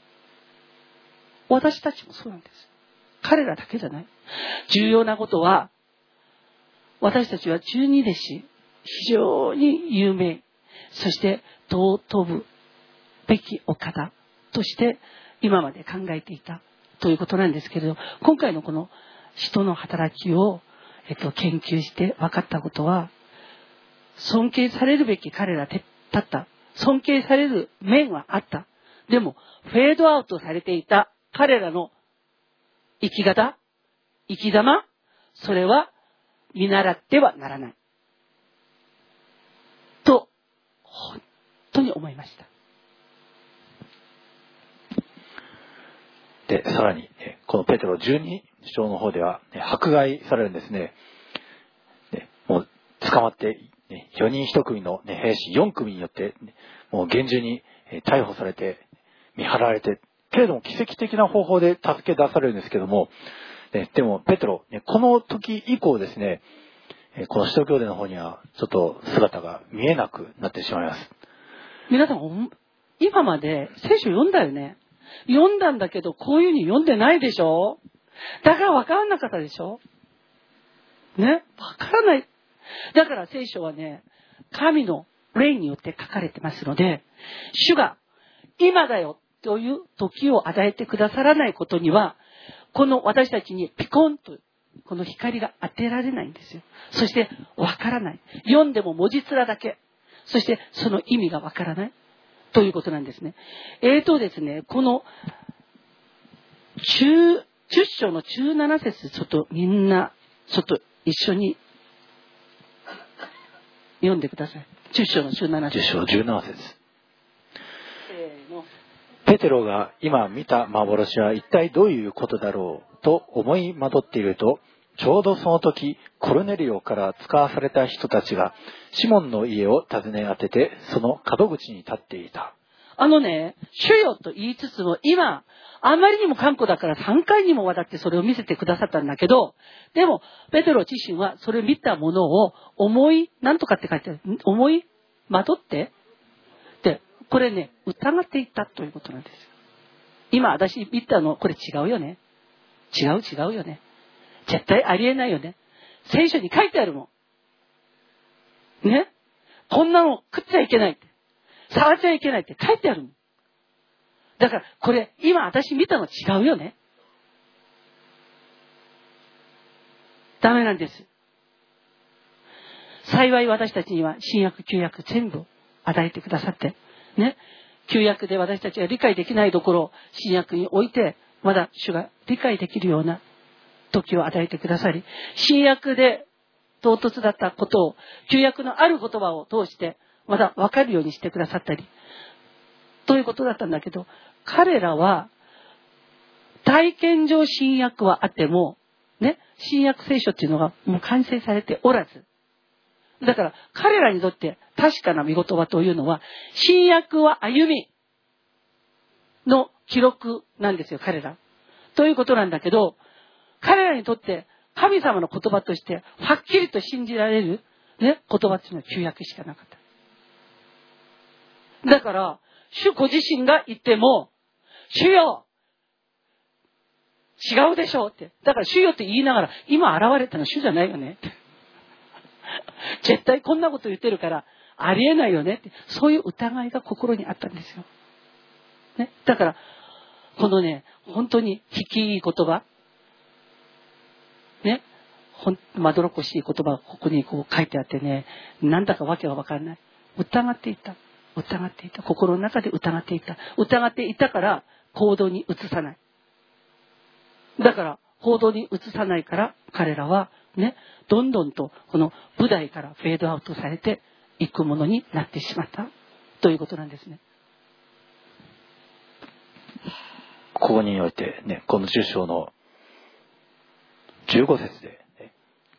私たちもそうなんです。彼らだけじゃない。重要なことは、私たちは十二弟子、非常に有名、そして尊ぶべきお方として今まで考えていたということなんですけれど、今回のこの使徒の働きを、えっと、研究して分かったことは、尊敬されるべき彼らだった。尊敬される面はあった。でも、フェードアウトされていた彼らの生き方、生き様、それは見習ってはならない。と、本当に思いました。 で、さらに、このペテロじゅうに章の方では、迫害されるんですね。もう捕まって、よにんいち組の兵士よん組によって、もう厳重に逮捕されて、見張られて、けれども奇跡的な方法で助け出されるんですけども、でもペテロ、この時以降ですね、この使徒行伝の方にはちょっと姿が見えなくなってしまいます。 皆さん、今まで聖書読んだよね。読んだんだけど、こういうふうに読んでないでしょ。だから分からなかったでしょ。ね、分からない。だから聖書はね、神の霊によって書かれてますので、主が今だよという時を与えてくださらないことには、この私たちにピコンとこの光が当てられないんですよ。そして分からない。読んでも文字面だけ。そしてその意味が分からない。ということなんですね。えーとですね、このじゅっ章のじゅうなな節、ちょっとみんな、ちょっと一緒に読んでください。じゅっ章のじゅうなな節。 じゅっ章じゅうなな節。ペテロが今見た幻は一体どういうことだろうと思い惑っていると、ちょうどその時、コルネリオから使わされた人たちがシモンの家を訪ね当てて、その門口に立っていた。 あのね、主よと言いつつも、今、あまりにも頑固だからさんかいにもわたってそれを見せてくださったんだけど、でも、ペテロ自身はそれを見たものを思い、なんとかって書いてある。思い惑ってで、これね、疑っていったということなんですよ。今、私見たの、これ違うよね。違う違うよね。絶対ありえないよね。聖書に書いてあるもん。ね。こんなの食っちゃいけないって。触っちゃいけないって書いてあるもん。だから、これ、今私見たの違うよね。ダメなんです。幸い私たちには新約、旧約全部与えてくださって、ね。旧約で私たちが理解できないところを新約に置いて、まだ主が理解できるような時を与えてくださり、新約で唐突だったことを旧約のある言葉を通してまだ分かるようにしてくださったりということだったんだけど、彼らは体験上新約はあってもね、新約聖書っていうのがもう完成されておらず、だから彼らにとって確かな御言葉というのは、新約は歩みの記録なんですよ、彼らということなんだけど、彼らにとって神様の言葉としてはっきりと信じられる、ね、言葉っていうのは旧約しかなかった。だから主ご自身が言っても、主よ違うでしょうって、だから主よって言いながら、今現れたのは主じゃないよねって絶対こんなこと言ってるからありえないよねって、そういう疑いが心にあったんですよ、ね、だからこのね、本当に引きいい言葉ね、ほんまどろっこしい言葉がここにこう書いてあってね、なんだかわけがわからない。疑っていた疑っていた心の中で疑っていた疑っていたから行動に移さない。だから行動に移さないから彼らはね、どんどんとこの舞台からフェードアウトされていくものになってしまったということなんですね。 ここにおいてね、このじゅっ章のじゅうご節で、ね、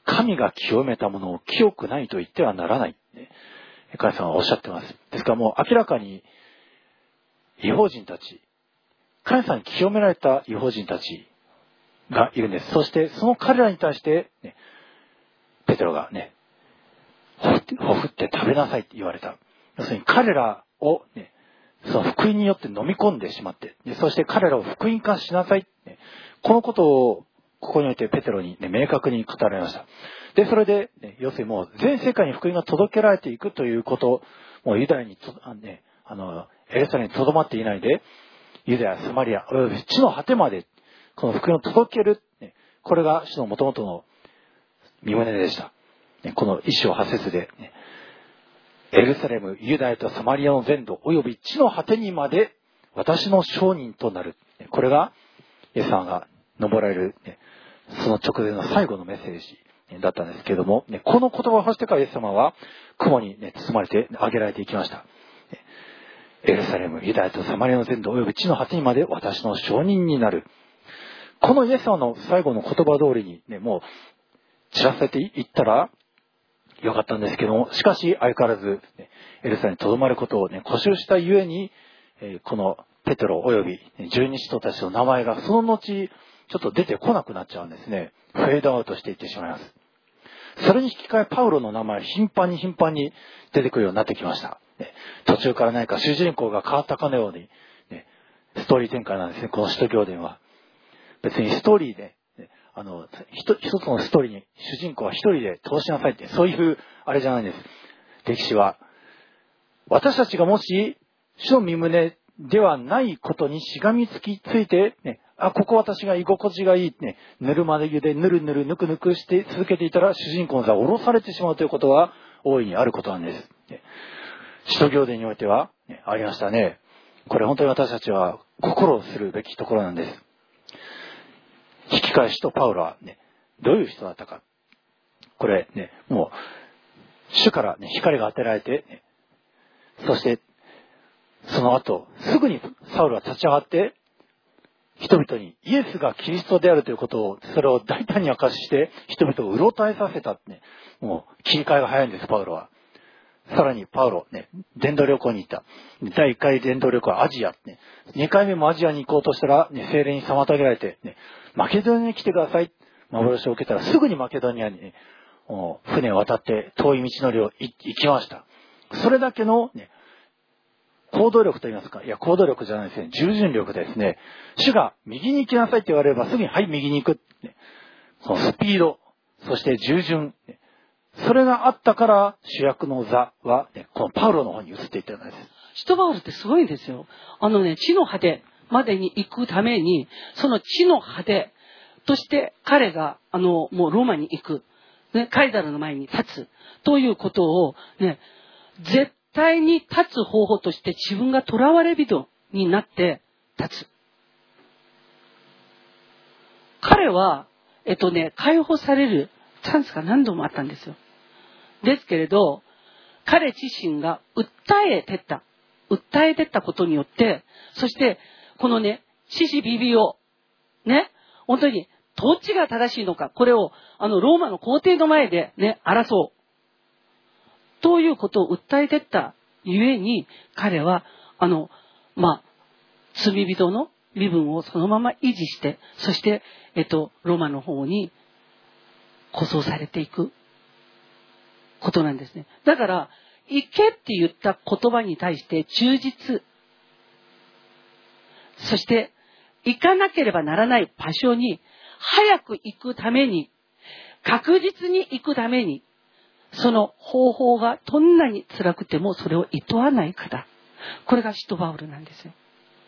神が清めたものを清くないと言ってはならない、ね、神様はおっしゃってます。ですからもう明らかに異邦人たち、神様に清められた異邦人たちがいるんです。そしてその彼らに対して、ね、ペテロがね、ほふって、ほふって食べなさいって言われた。要するに彼らを、ね、その福音によって飲み込んでしまって、そして彼らを福音化しなさい、ね、このことをここにおいてペテロに、ね、明確に語られました。で、それで、ね、要するにもう全世界に福音が届けられていくということ、もうユダヤにと、あのね、あの、エルサレムに留まっていないで、ユダヤ、サマリア、および地の果てまで、この福音を届ける、ね、これが主の元々の身旨でした。ね、この一章八節で、ね、エルサレム、ユダヤとサマリアの全土、および地の果てにまで私の証人となる。これがイエス様が登られる、ね、その直前の最後のメッセージだったんですけれども、ね、この言葉を発してからイエス様は雲に、ね、包まれて上げられていきました。エルサレム、ユダヤとサマリアの全土、および地の果てにまで私の証人になる。このイエス様の最後の言葉通りに、ね、もう散らせていったらよかったんですけども、しかし相変わらず、ね、エルサレムに留まることを、ね、固執したゆえに、えー、このペテロおよび十二使徒たちの名前がその後ちょっと出てこなくなっちゃうんですね。フェードアウトしていってしまいます。それに引き換えパウロの名前頻繁に頻繁に出てくるようになってきました。ね、途中から何か主人公が変わったかのように、ね、ストーリー展開なんですね。この使徒行伝は別にストーリーで、ね、あの一つのストーリーに主人公は一人で通しなさいって、そういうあれじゃないんです。歴史は私たちがもし主の御胸ではないことにしがみつきついて、ね、あ、ここ私が居心地がいい、ね、ぬるま湯でぬるぬるぬくぬくして続けていたら主人公の座を下ろされてしまうということは大いにあることなんです。ね、使徒行伝においては、ね、ありましたね。これ本当に私たちは心をするべきところなんです。引き返しとパウロは、ね、どういう人だったか。これね、もう主から、ね、光が当てられて、ね、そしてその後すぐにサウルは立ち上がって人々にイエスがキリストであるということを、それを大胆に明かしして人々をうろたえさせたってね、もう切り替えが早いんです、パウロは。さらにパウロ、ね、伝道旅行に行った。だいいっかい伝道旅行はアジア、ね、にかいめもアジアに行こうとしたら、ね、聖霊に妨げられて、ね、マケドニアに来てください。幻を受けたらすぐにマケドニアに、ね、船を渡って遠い道のりを行きました。それだけの、ね、行動力と言いますか、いや行動力じゃないですね、従順力ですね。主が右に行きなさいって言われればすぐにはい右に行く、ね、そのスピード、そして従順、ね、それがあったから主役の座は、ね、このパウロの方に移っていったんです。 使徒パウロってすごいんですよ。あのね、地の果てまでに行くために、その地の果てとして彼があのもうローマに行く、ね、カイザルの前に立つということをね、絶対に立つ方法として自分が囚われ人になって立つ。彼はえっとね解放されるチャンスが何度もあったんですよ。ですけれど彼自身が訴えてった訴えてったことによって、そしてこのねシシビビをね本当にどっちが正しいのか、これをあのローマの皇帝の前でね争うということを訴えてったゆえに、彼はあのまあ罪人の身分をそのまま維持して、そしてえっとローマの方に護送されていくことなんですね。だから行けって言った言葉に対して忠実、そして行かなければならない場所に早く行くために、確実に行くために、その方法がどんなに辛くてもそれを厭わない方、これが使徒パウロなんですよ。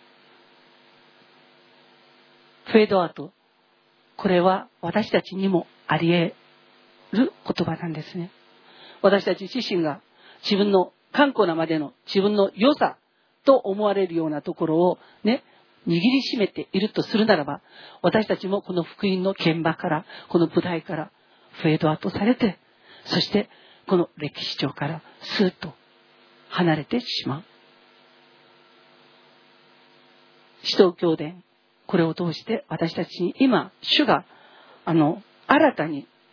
フェードアウト、これは私たちにもあり得る言葉なんですね。私たち自身が自分の頑固なまでの自分の良さと思われるようなところをね握りしめているとするならば、私たちもこの福音の現場から、この舞台からフェードアウトされて、そしてこの歴史上からスーッと離れてしまう。使徒行伝、これを通して私たちに今主があの新たに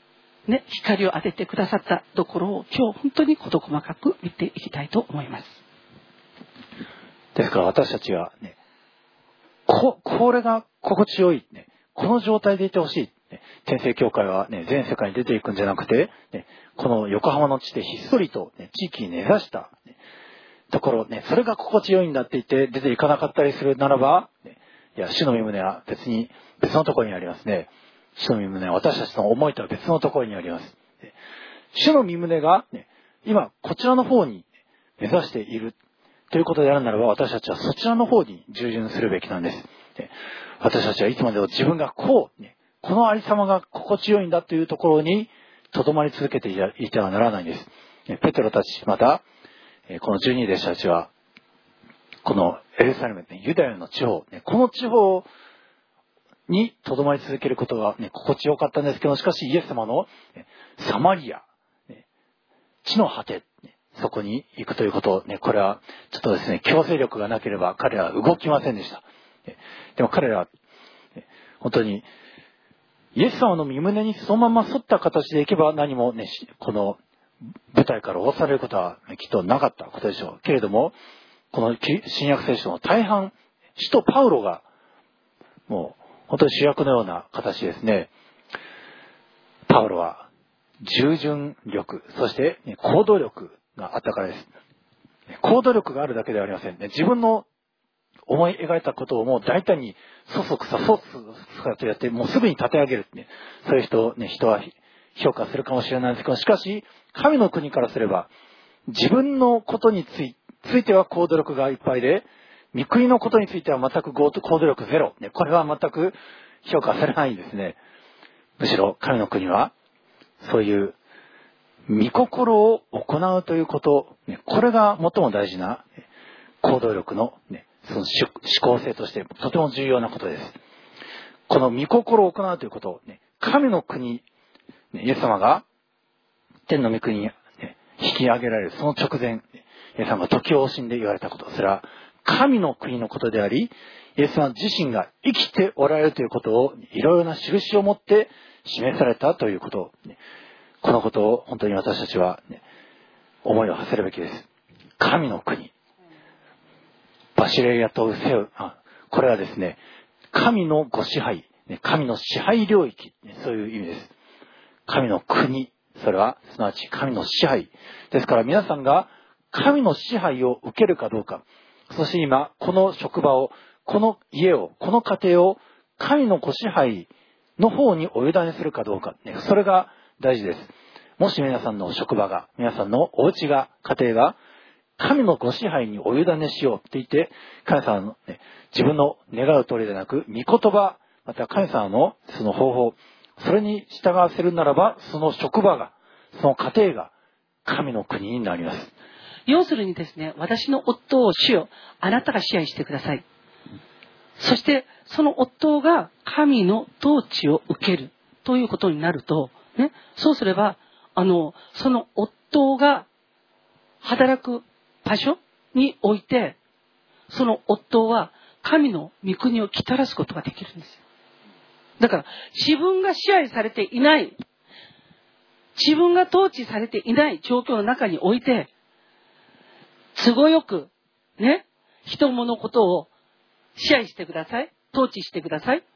ね、光を当ててくださったところを今日本当に事細かく見ていきたいと思います。 ですから私たちはね、ここれが心地よい、ね、この状態でいてほしい、ね、天聖教会は、ね、全世界に出ていくんじゃなくて、ね、この横浜の地でひっそりと、ね、地域に根ざした、ね、ところ、ね、それが心地よいんだって言って出ていかなかったりするならば、ね、いや主の御胸は別に別のところにありますね。主の御胸は私たちの思いとは別のところにあります。ね、主の御胸が、ね、今こちらの方に目指しているということであるならば、私たちはそちらの方に従順するべきなんです。ね、私たちはいつまでも自分がこう、ね、このありさまが心地よいんだというところにとどまり続けていてはならないんです。ね、ペテロたち、またこのじゅうに弟子たちはこのエルサレム、ね、ユダヤの地方、ね、この地方にとどまり続けることが、ね、心地よかったんですけど、しかしイエス様の、ね、サマリア、ね、地の果て、ね、そこに行くということ、ね、これはちょっとですね、強制力がなければ彼らは動きませんでした。ね、でも彼らは、ね、本当にイエス様の御胸にそのまま沿った形でいけば何もね、この舞台から降ろされることはきっとなかったことでしょう。けれども、この新約聖書の大半、使徒パウロがもう本当に主役のような形ですね。パウロは従順力、そして行動力があったからです。行動力があるだけではありません。自分の思い描いたことをもう大胆にそそくさそそくさとやってもうすぐに立て上げる、ね、そういう人を、ね、人は評価するかもしれないんですけど、しかし神の国からすれば自分のことについ、ついては行動力がいっぱいで、御国のことについては全く行動力ゼロ、ね、これは全く評価されないんですね。むしろ神の国はそういう御心を行うということ、ね、これが最も大事な行動力の、ね、その思考性としてとても重要なことです。この御心を行うということ、ね、神の国、ね、イエス様が天の御国に、ね、引き上げられるその直前、イエス様が時を惜しんで言われたこと、それは神の国のことであり、イエス様自身が生きておられるということをいろいろな印を持って示されたということ、ね、このことを本当に私たちは、ね、思いを馳せるべきです。神の国、バシレイヤとウセウ、あ、これはですね、神のご支配、神の支配領域、そういう意味です。神の国、それはすなわち神の支配ですから、皆さんが神の支配を受けるかどうか、そして今この職場を、この家を、この家庭を神のご支配の方にお委ねするかどうか、それが大事です。もし皆さんの職場が、皆さんのお家が、家庭が神のご支配にお委ねしようって言って、神様の、ね、自分の願う通りでなく、御言葉、また神様のその方法、それに従わせるならば、その職場が、その家庭が神の国になります。 要するにですね、私の夫を主よ、あなたが支配してください。そしてその夫が神の統治を受けるということになると、ね、そうすれば、あの、その夫が働く場所において、その夫は神の御国をきたらすことができるんですよ。だから自分が支配されていない、自分が統治されていない状況の中において、都合よくね、人物ことを支配してください、統治してください。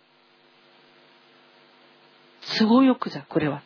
都合よくじゃこれは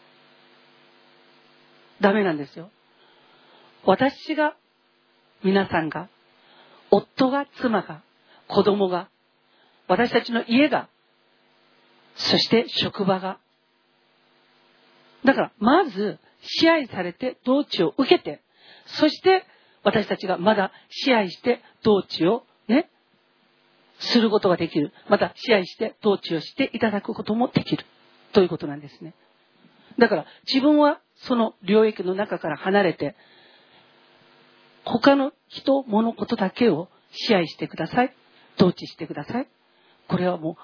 ダメなんですよ。私が、皆さんが、夫が、妻が、子供が、私たちの家が、そして職場が、だからまず支配されて統治を受けて、そして私たちがまだ支配して統治をねすることができる、また支配して統治をしていただくこともできるということなんですね。だから自分はその領域の中から離れて、他の人物事だけを支配してください、統治してください、これはもう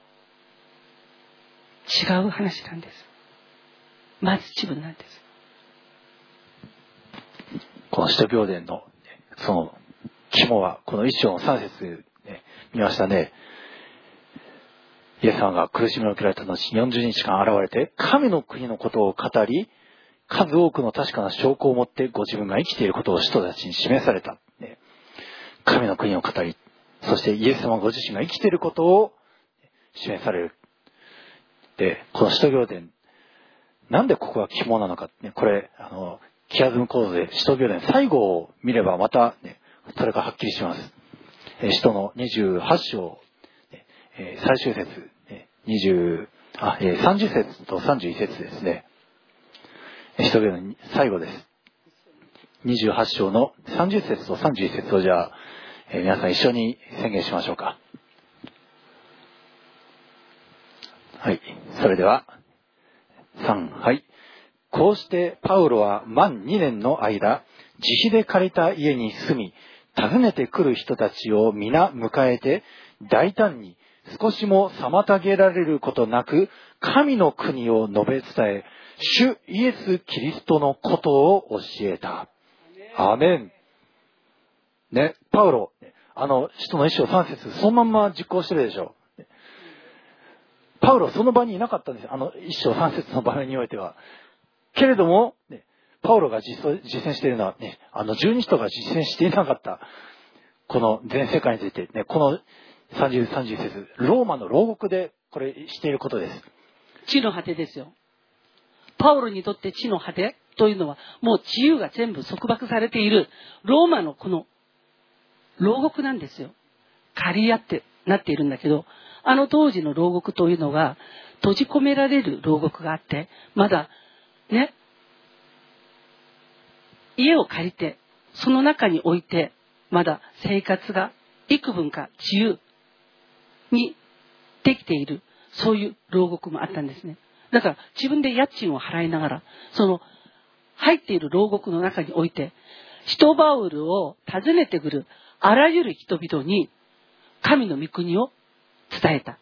違う話なんです。まず自分なんです。 この使徒行伝のその肝はこの一章の三節、ね、見ましたね。 イエス様が苦しみを受けられた後によんじゅうにちかん現れて、神の国のことを語り、数多くの確かな証拠を持ってご自分が生きていることを使徒たちに示された。神の国を語り、そしてイエス様ご自身が生きていることを示される。で、この使徒行伝、なんでここが肝なのか、ね、これ、あの、キアズム構造で使徒行伝最後を見ればまた、ね、それがはっきりします。えー、使徒のにじゅうはち章、えー、最終節、にじゅう、あ、えー、さんじゅっ節とさんじゅういち節ですね。使徒行伝最後です。にじゅうはち章のさんじゅっ節とさんじゅういち節をじゃあ、えー、皆さん一緒に宣言しましょうか。はい。それでは、さん、はい。こうしてパウロは満にねんの間、自費で借りた家に住み、訪ねてくる人たちを皆迎えて、大胆に少しも妨げられることなく、神の国を述べ伝え、主イエス・キリストのことを教えた。アメン。ね、パウロ、あの、使徒の一章三節、そのまんま実行してるでしょ。パウロその場にいなかったんですよ。あの一章三節の場面においては。けれども、ね、パウロが実践しているのは、ね、あの十二使徒が実践していなかった、この全世界について、ね、このさんじゅう、さんじゅういち節、ローマの牢獄でこれしていることです。 地の果てですよ。パウロにとって地の果てというのは、もう自由が全部束縛されているローマのこの牢獄なんですよ。借り合ってなっているんだけど、あの当時の牢獄というのが閉じ込められる牢獄があって、まだね、家を借りてその中に置いて、まだ生活が幾分か自由にできている、そういう牢獄もあったんですね。だから自分で家賃を払いながら、その入っている牢獄の中に置いて、使徒パウルを訪ねてくるあらゆる人々に神の御国を伝えた。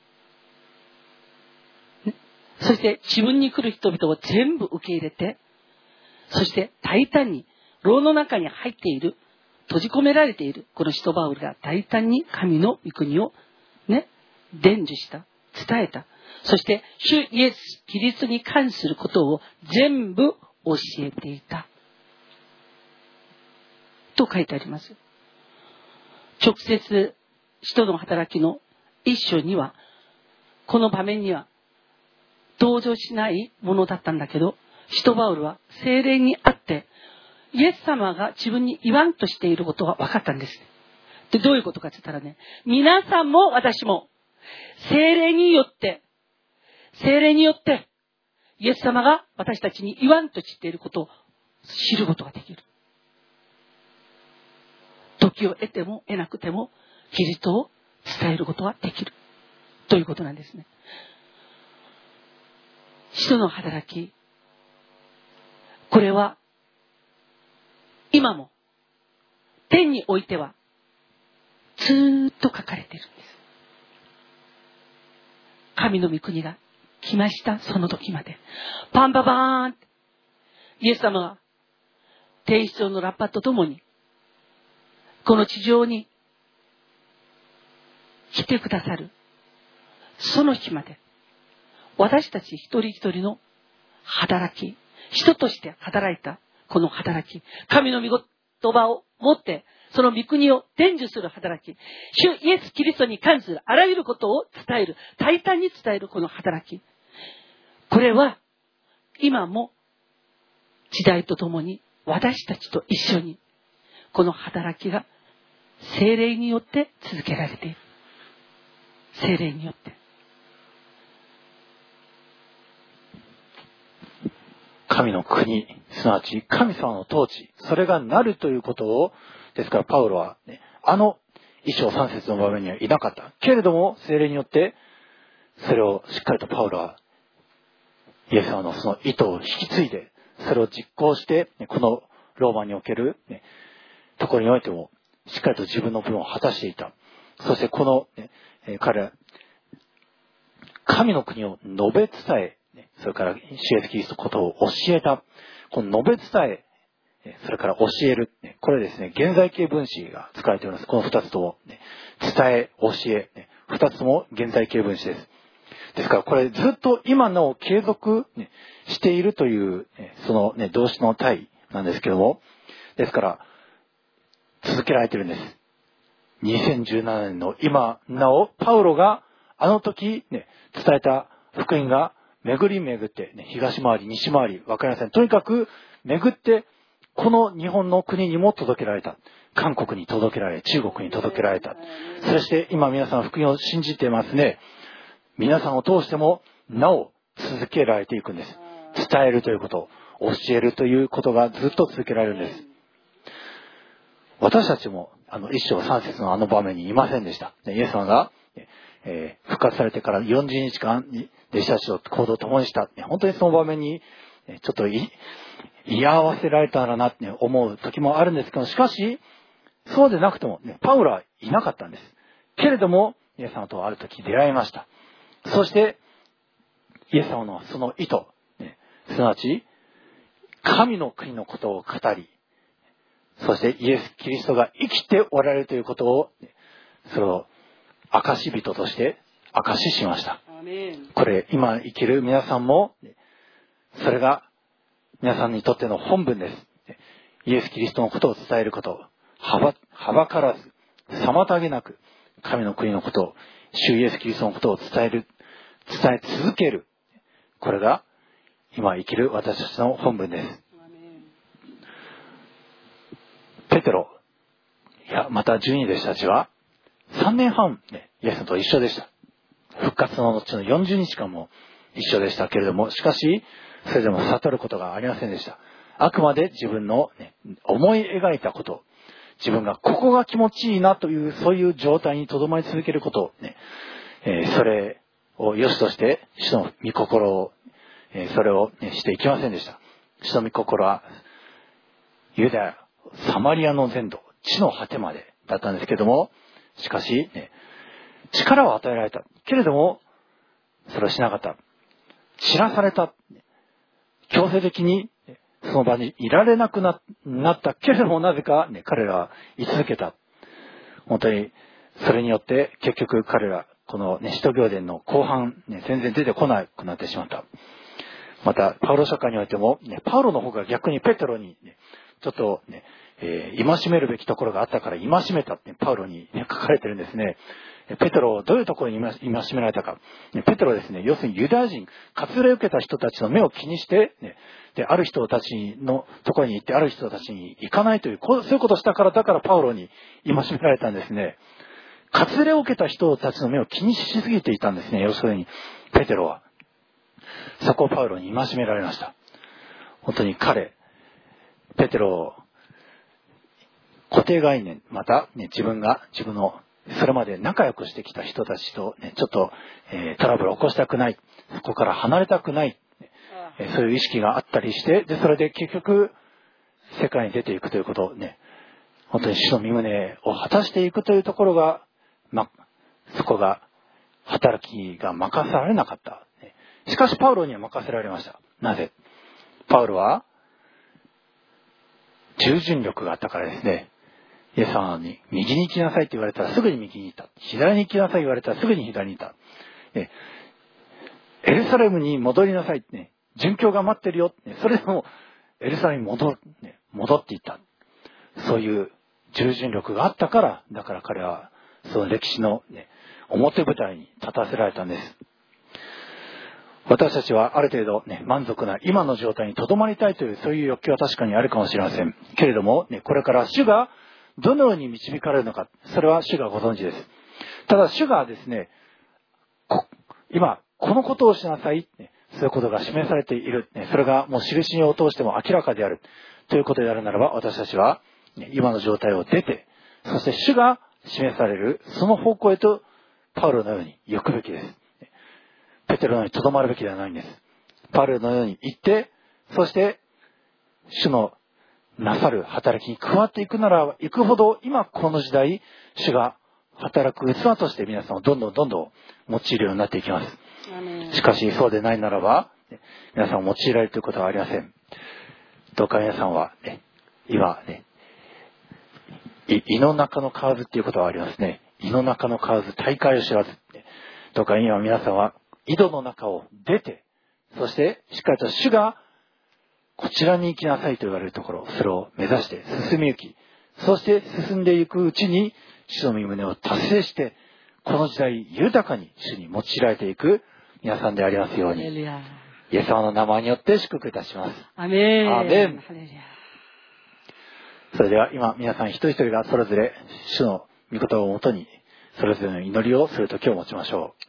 ね、そして自分に来る人々を全部受け入れて、そして大胆に牢の中に入っている、閉じ込められているこの使徒パウルが大胆に神の御国をね、伝授した、伝えた。そして主イエス・キリストに関することを全部教えていたと書いてあります。直接使徒の働きの一章には、この場面には登場しないものだったんだけど、使徒パウルは聖霊にあってイエス様が自分に言わんとしていることが分かったんです。で、どういうことかって言ったらね、皆さんも私も聖霊によって聖霊によってイエス様が私たちに言わんとしていることを知ることができる。時を得ても得なくてもキリストを伝えることができるということなんですね。使徒の働き、これは今も天においてはずーっと書かれているんです。神の御国が来ました、その時まで。パンパパーンって、イエス様が天使長のラッパとともにこの地上に来てくださるその日まで、私たち一人一人の働き、人として働いたこの働き、神の御言葉を持ってその御国を伝授する働き、主イエス・キリストに関するあらゆることを伝える、大胆に伝えるこの働き、これは今も時代とともに私たちと一緒にこの働きが聖霊によって続けられている。聖霊によって。 神の国、すなわち神様の統治、それがなるということを、ですからパウロは、ね、あの一章三節の場面にはいなかった。けれども聖霊によってそれをしっかりとパウロはイエス様のその意図を引き継いで、それを実行して、このローマにおける、ね、ところにおいてもしっかりと自分の分を果たしていた。そしてこの、ね、彼は神の国を述べ伝え、それから主イエスキリストのことを教えた。この述べ伝え、それから教える。これですね、現在形分詞が使われています。この二つとも、ね、伝え、教え、 ふたつとも現在形分詞です。ですからこれずっと今の継続、ね、しているという、ね、その、ね、動詞の体なんですけども、ですから続けられているんです。にせんじゅうななねんの今なおパウロがあの時、ね、伝えた福音が巡り巡って、ね、東回り西回り分かりません。とにかく巡ってこの日本の国にも届けられた。韓国に届けられ、中国に届けられた。そして今皆さん福音を信じてますね。皆さんを通してもなお続けられていくんです。伝えるということ、教えるということがずっと続けられるんです。私たちもあの一章三節のあの場面にいませんでした。イエス様が、えー、復活されてからよんじゅうにちかんに弟子たちと行動を共にした。本当にその場面にちょっとい居合わせられたらなって思う時もあるんですけど、しかしそうでなくても、ね、パウロはいなかったんです。けれどもイエス様とある時出会いました。そしてイエス様のその意図、ね、すなわち神の国のことを語り、そしてイエス・キリストが生きておられるということを、それを証人として証ししました。これ今生きる皆さんもそれが皆さんにとっての本文です。イエス・キリストのことを伝えること、はば、はばからず妨げなく神の国のことを、主イエス・キリストのことを伝える、伝え続ける、これが今生きる私たちの本文です。ペテロ、いやまたじゅうに弟子たちはさんねんはん、ね、イエスと一緒でした。復活の後のよんじゅうにちかんも一緒でしたけれども、しかしそれでも悟ることがありませんでした。あくまで自分の、ね、思い描いたこと、自分がここが気持ちいいなというそういう状態にとどまり続けることを、ねえー、それを良しとして主の御心を、えー、それを、ね、していきませんでした。主の御心はユダヤ、サマリアの全土、地の果てまでだったんですけども、しかし、ね、力を与えられたけれどもそれをしなかった。散らされた、強制的にその場にいられなく な, なったけれどもなぜか、ね、彼らは居続けた。本当にそれによって結局彼らこの、ね、使徒行伝の後半、ね、全然出てこなくなってしまった。またパウロ書簡においても、ね、パウロの方が逆にペテロに、ね、ちょっと、ねえー、戒めるべきところがあったから戒めたってパウロに、ね、書かれてるんですね。ペテロをどういうところに戒められたか。ペテロですね、要するにユダヤ人、割礼を受けた人たちの目を気にして、ね、で、ある人たちのところに行って、ある人たちに行かないという、そういうことをしたから、だからパウロに戒められたんですね。割礼を受けた人たちの目を気にしすぎていたんですね、要するに、ペテロは。そこをパウロに戒められました。本当に彼、ペテロを固定概念、また、ね、自分が自分のそれまで仲良くしてきた人たちと、ね、ちょっと、えー、トラブルを起こしたくない、そこから離れたくない、えー、そういう意識があったりして、でそれで結局世界に出ていくということをね、本当に主の御胸を果たしていくというところが、ま、そこが働きが任せられなかった。しかしパウロには任せられました。なぜ？パウロは従順力があったからですね。イエス様に右に行きなさいと言われたらすぐに右に行った。左に行きなさいと言われたらすぐに左に行った。エルサレムに戻りなさいってね、殉教が待ってるよって、ね、それでもエルサレムに戻る、ね、戻っていった。そういう従順力があったから、だから彼はその歴史の、ね、表舞台に立たせられたんです。私たちはある程度、ね、満足な今の状態にとどまりたいというそういう欲求は確かにあるかもしれませんけれども、ね、これから主がどのように導かれるのか、それは主がご存知です。ただ主がですね、今このことをしなさい、ね、そういうことが示されている、ね、それがもう印を通しても明らかであるということであるならば、私たちは、ね、今の状態を出て、そして主が示されるその方向へとパウロのように行くべきです。ペテロのようにとどまるべきではないんです。パウロのように行って、そして主のなさる働きに加わっていくなら行くほど、今この時代主が働く器として皆さんをどんどんどんどん用いるようになっていきます。しかしそうでないならば皆さんを用いられるということはありません。どうか皆さんは、ね、今ね、胃の中の蛙っていうことはありますね。 胃の中の蛙大海を知らずって、どうか今皆さんは井戸の中を出て、そしてしっかりと主がこちらに行きなさいと言われるところ、それを目指して進みゆき、そして進んでいくうちに主の御胸を達成して、この時代豊かに主に用いられていく皆さんでありますように、イエス様の名前によって祝福いたします。 アメン。 アメン。それでは今皆さん一人一人がそれぞれ主の御言葉をもとにそれぞれの祈りをする時を持ちましょう。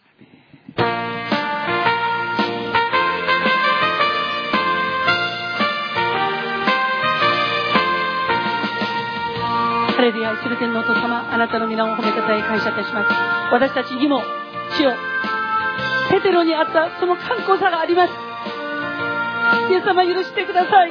ハレルヤ、すべてのお父様、あなたの皆を褒めたたえ感謝いたします。私たちにも主よ、ペテロにあったその寛厚さがあります。イエス様、許してください。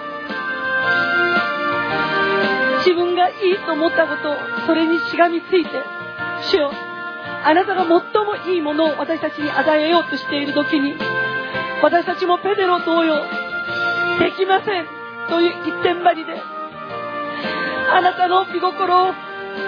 自分がいいと思ったこと、それにしがみついて、主よ、あなたが最もいいものを私たちに与えようとしている時に、私たちもペテロ同様、できませんという一点張りで、あなたの御心を主よ、本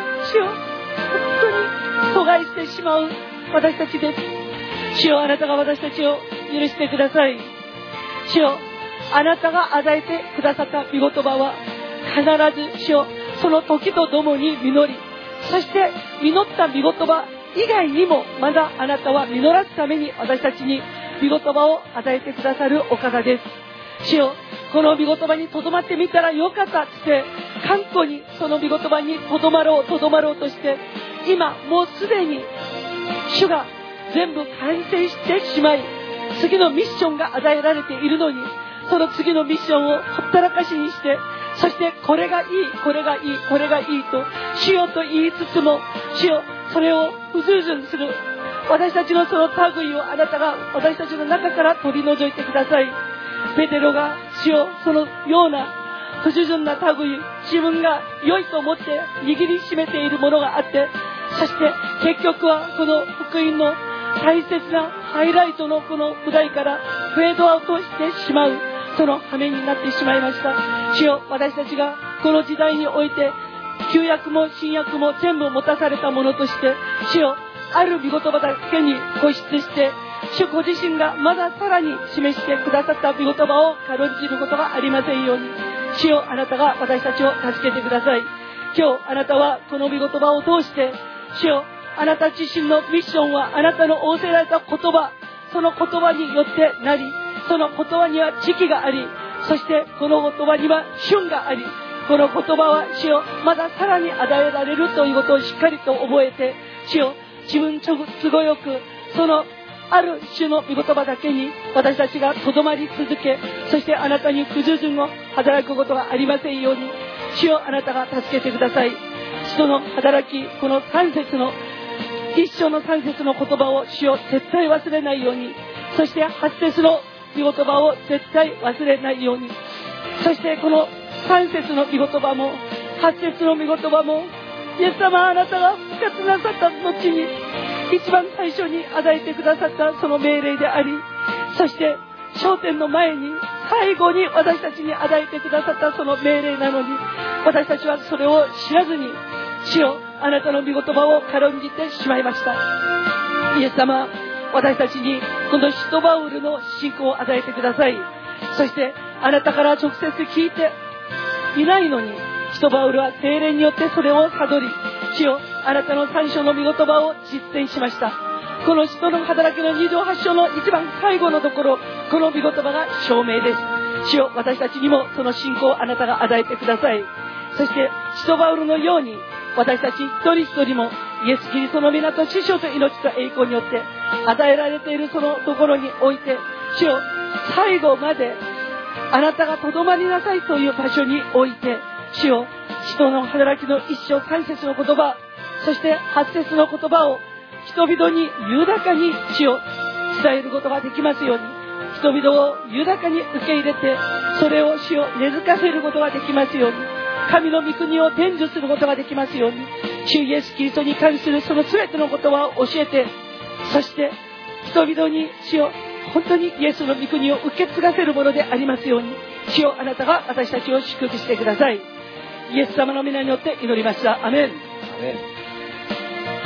当に阻害してしまう私たちです。主よ、あなたが私たちを許してください。主よ、あなたが与えてくださった御言葉は必ず主よ、その時とともに実り、そして実った御言葉以外にもまだあなたは実らすために私たちに御言葉を与えてくださるお方です。主よ、この御言葉にとどまってみたらよかったって頑固にその御言葉にとどまろうとどまろうとして、今もうすでに主が全部完成してしまい、次のミッションが与えられているのに、その次のミッションをほったらかしにして、そしてこれがいい、これがいい、これがいいと主よと言いつつも、主よ、それをうずうずする私たちのその類をあなたが私たちの中から取り除いてください。ペテロが主よ、そのような不従順な類、自分が良いと思って握りしめているものがあって、そして結局はこの福音の大切なハイライトのこの舞台からフェードアウトしてしまう、その羽目になってしまいました。主よ、私たちがこの時代において旧約も新約も全部持たされたものとして、主よ、ある御言葉だけに固執して、主ご自身がまださらに示してくださった御言葉を軽んじることがありませんように、主よ、あなたが私たちを助けてください。今日あなたはこの御言葉を通して、主よ、あなた自身のミッションはあなたの仰せられた言葉、その言葉によってなり、その言葉には時期があり、そしてこの言葉には旬があり、この言葉は主よ、まださらに与えられるということをしっかりと覚えて、主よ、自分都合よくそのある種の御言葉だけに私たちがとどまり続け、そしてあなたに不従順を働くことがありませんように、主よ、あなたが助けてください。使徒の働き、この三節の一章の三節の言葉を主よ、絶対忘れないように、そして八節の御言葉を絶対忘れないように、そしてこの三節の御言葉も八節の御言葉も、イエス様、あなたが復活なさった後に一番最初に与えてくださったその命令であり、そして昇天の前に最後に私たちに与えてくださったその命令なのに、私たちはそれを知らずに主よ、あなたの御言葉を軽んじてしまいました。イエス様、私たちにこの使徒バウルの信仰を与えてください。そしてあなたから直接聞いていないのに、使徒バウルは聖霊によってそれを悟り、主よ、あなたの三章の御言葉を実践しました。この使徒の働きのに条はち章の一番最後のところ、この御言葉が証明です。主よ、私たちにもその信仰をあなたが与えてください。そして使徒バウルのように私たち一人一人もイエス・キリストの皆と師匠と命と栄光によって与えられているそのところにおいて、主よ、最後まであなたがとどまりなさいという場所において、主よ、使徒の働きの一章三節の言葉、そして八節の言葉を人々に豊かに主を伝えることができますように、人々を豊かに受け入れて、それを主を根付かせることができますように、神の御国を伝授することができますように、主イエスキリストに関するその全ての言葉を教えて、そして人々に主を本当にイエスの御国を受け継がせるものでありますように、主よ、あなたが私たちを祝福してください。イエス様の皆によって祈りました。アメン。アメン。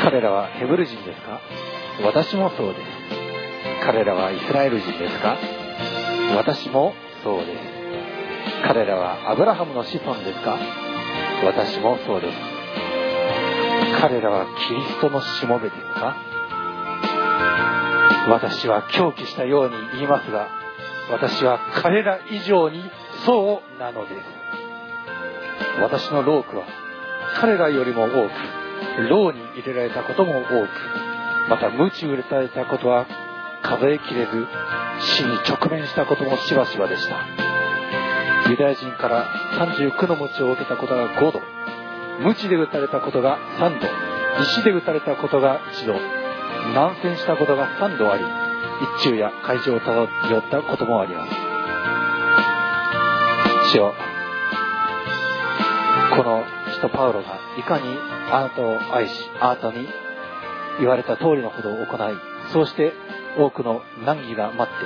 彼らはヘブル人ですか？私もそうです。彼らはイスラエル人ですか？私もそうです。彼らはアブラハムの子孫ですか？私もそうです。彼らはキリストのしもべですか？私は狂気したように言いますが、私は彼ら以上にそうなのです。私の労苦は彼らよりも多く、牢に入れられたことも多く、また鞭打たれたことは数えきれず、死に直面したこともしばしばでした。ユダヤ人からさんじゅうきゅうの鞭を受けたことがごど、鞭で打たれたことがさんど、石で打たれたことがいちど、難戦したことがさんどあり、一昼夜海上を漂ったこともあります。主よ、この使徒パウロがいかにあなたを愛し、あなたに言われた通りのことを行い、そうして多くの難儀が待って、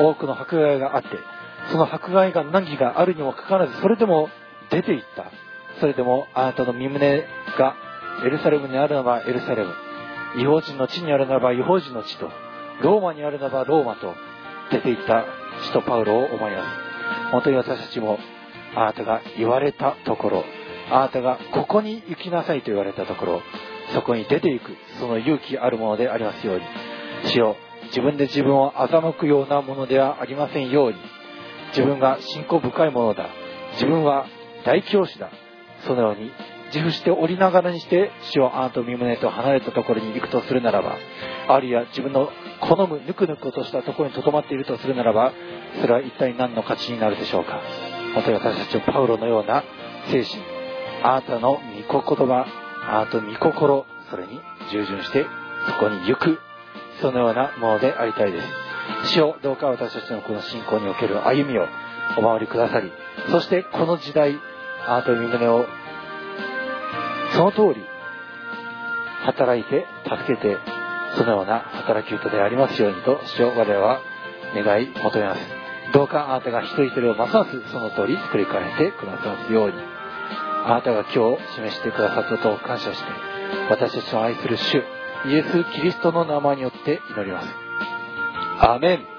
多くの迫害があって、その迫害が難儀があるにもかかわらず、それでも出ていった。それでもあなたの身胸がエルサレムにあるならばエルサレム、異邦人の地にあるならば異邦人の地と、ローマにあるならばローマと出ていった使徒パウロを思います。本当に私たちもあなたが言われたところ、あなたがここに行きなさいと言われたところ、そこに出ていく、その勇気あるものでありますように。主よ、自分で自分を欺くようなものではありませんように。自分が信仰深いものだ、自分は大教師だ、そのように自負しておりながらにして、主をあなたの身胸と離れたところに行くとするならば、あるいは自分の好むぬくぬくとしたところにとどまっているとするならば、それは一体何の価値になるでしょうか。本当に私たちはパウロのような精神、あなたの御言葉、あなたの御心、それに従順してそこに行く、そのようなものでありたいです。主よ、どうか私たちのこの信仰における歩みをお守りくださり、そしてこの時代、あなたの御胸をその通り働いて助けて、そのような働き人でありますようにと、主を我々は願い求めます。どうかあなたが一人一人をますますその通り作り変えてくださるように、あなたが今日示してくださったことを感謝して、私たちの愛する主イエス・キリストの名前によって祈ります。アーメン。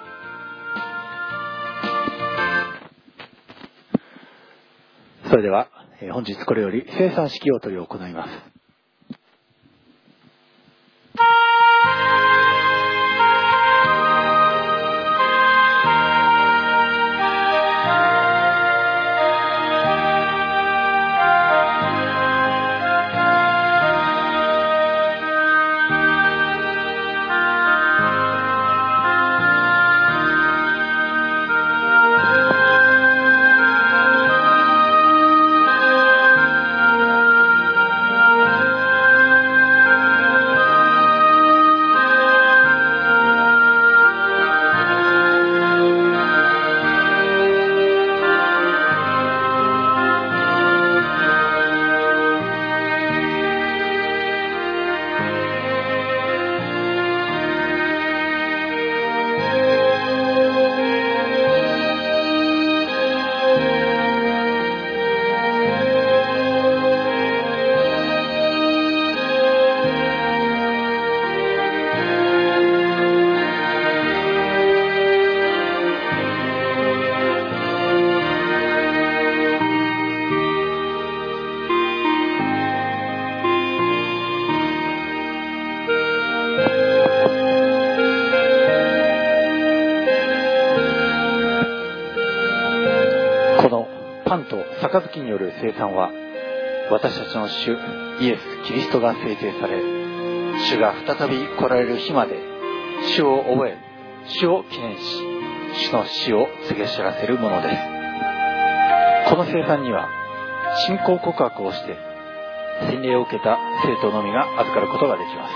それでは本日これより聖餐式を執り行います。杯による聖餐は、私たちの主イエス・キリストが聖聖され、主が再び来られる日まで主を覚え、主を記念し、主の死を告げ知らせるものです。この聖餐には信仰告白をして洗礼を受けた生徒のみが預かることができます。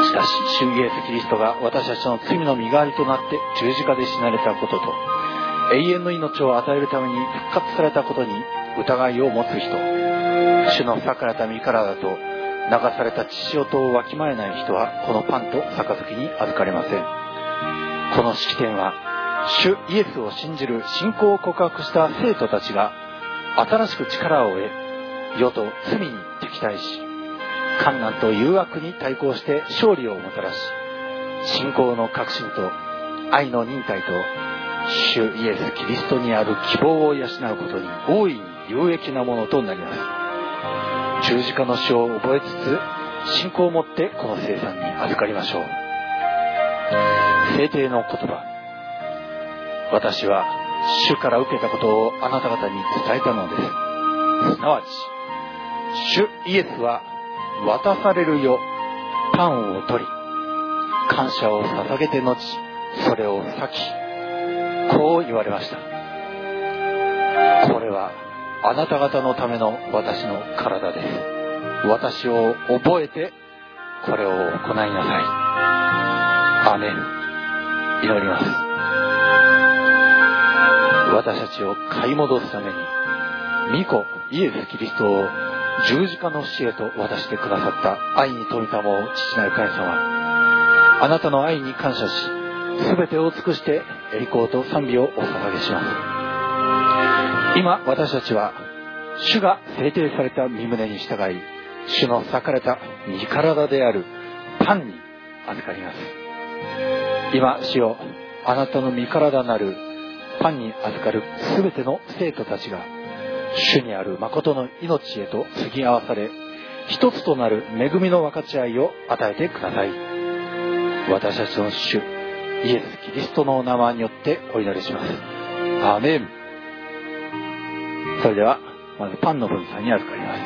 しかし主イエス・キリストが私たちの罪の身代わりとなって十字架で死なれたことと、永遠の命を与えるために復活されたことに疑いを持つ人、主の裂かれた身体だと流された血潮とをわきまえない人は、このパンと杯に預かれません。この式典は主イエスを信じる信仰を告白した生徒たちが新しく力を得、世と罪に敵対し、 患難と誘惑に対抗して勝利をもたらし、信仰の確信と愛の忍耐と主イエス・キリストにある希望を養うことに大いに有益なものとなります。十字架の死を覚えつつ、信仰を持ってこの聖餐に預かりましょう。聖帝の言葉。私は主から受けたことをあなた方に伝えたのです。すなわち、主イエスは渡されるよパンを取り、感謝を捧げて後、それを裂き、こう言われました。これはあなた方のための私の体です。私を覚えてこれを行いなさい。アーメン。祈ります。私たちを買い戻すために、御子イエス・キリストを十字架の死へと渡してくださった愛に富みたも父なる神様、あなたの愛に感謝し、すべてを尽くして栄光と賛美をお捧げします。今私たちは主が制定された御胸に従い、主の裂かれた御体であるパンに預かります。今主よ、あなたの御体なるパンに預かるすべての生徒たちが主にある誠の命へと継ぎ合わされ、一つとなる恵みの分かち合いを与えてください。私たちの主イエス・キリストの名前によってお祈りします。アーメン。それではまずパンの分散に預かります。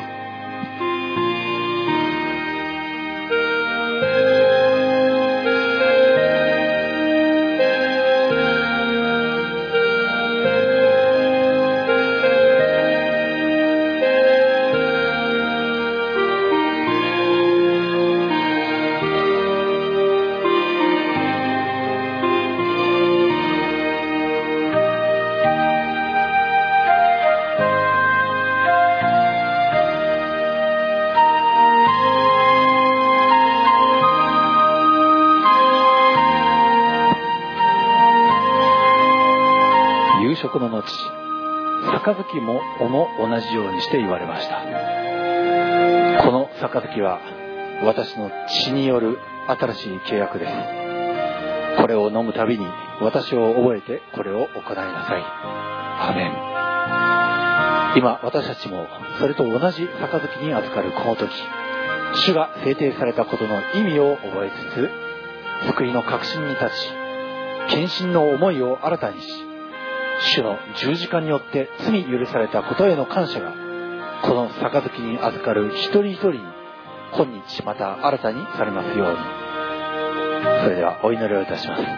食の後、杯もおも同じようにして言われました。この杯は私の血による新しい契約です。これを飲むたびに私を覚えてこれを行いなさい。アーメン。今私たちもそれと同じ杯に預かるこの時、主が制定されたことの意味を覚えつつ、救いの確信に立ち、献身の思いを新たにし、主の十字架によって罪許されたことへの感謝がこの杯に預かる一人一人に今日また新たにされますように。それではお祈りをいたします。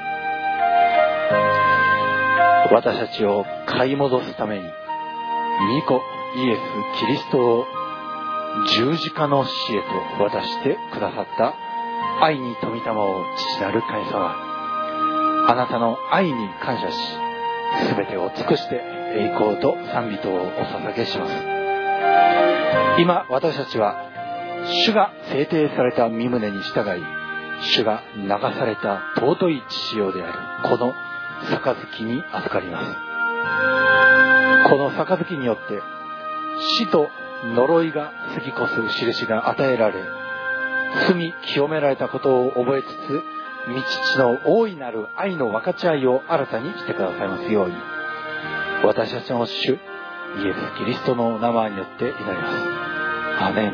私たちを買い戻すために御子イエス・キリストを十字架の死へと渡してくださった愛に富みたまを父なる神様、あなたの愛に感謝し、すべてを尽くして栄光と賛美とをお捧げします。今私たちは主が制定された御胸に従い、主が流された尊い血潮であるこの杯に預かります。この杯によって死と呪いが過ぎ越す印が与えられ、罪清められたことを覚えつつ、御父の大いなる愛の分かち合いを新たにしてくださいますように。私たちの主イエス・キリストの名前によって祈ります。アーメン。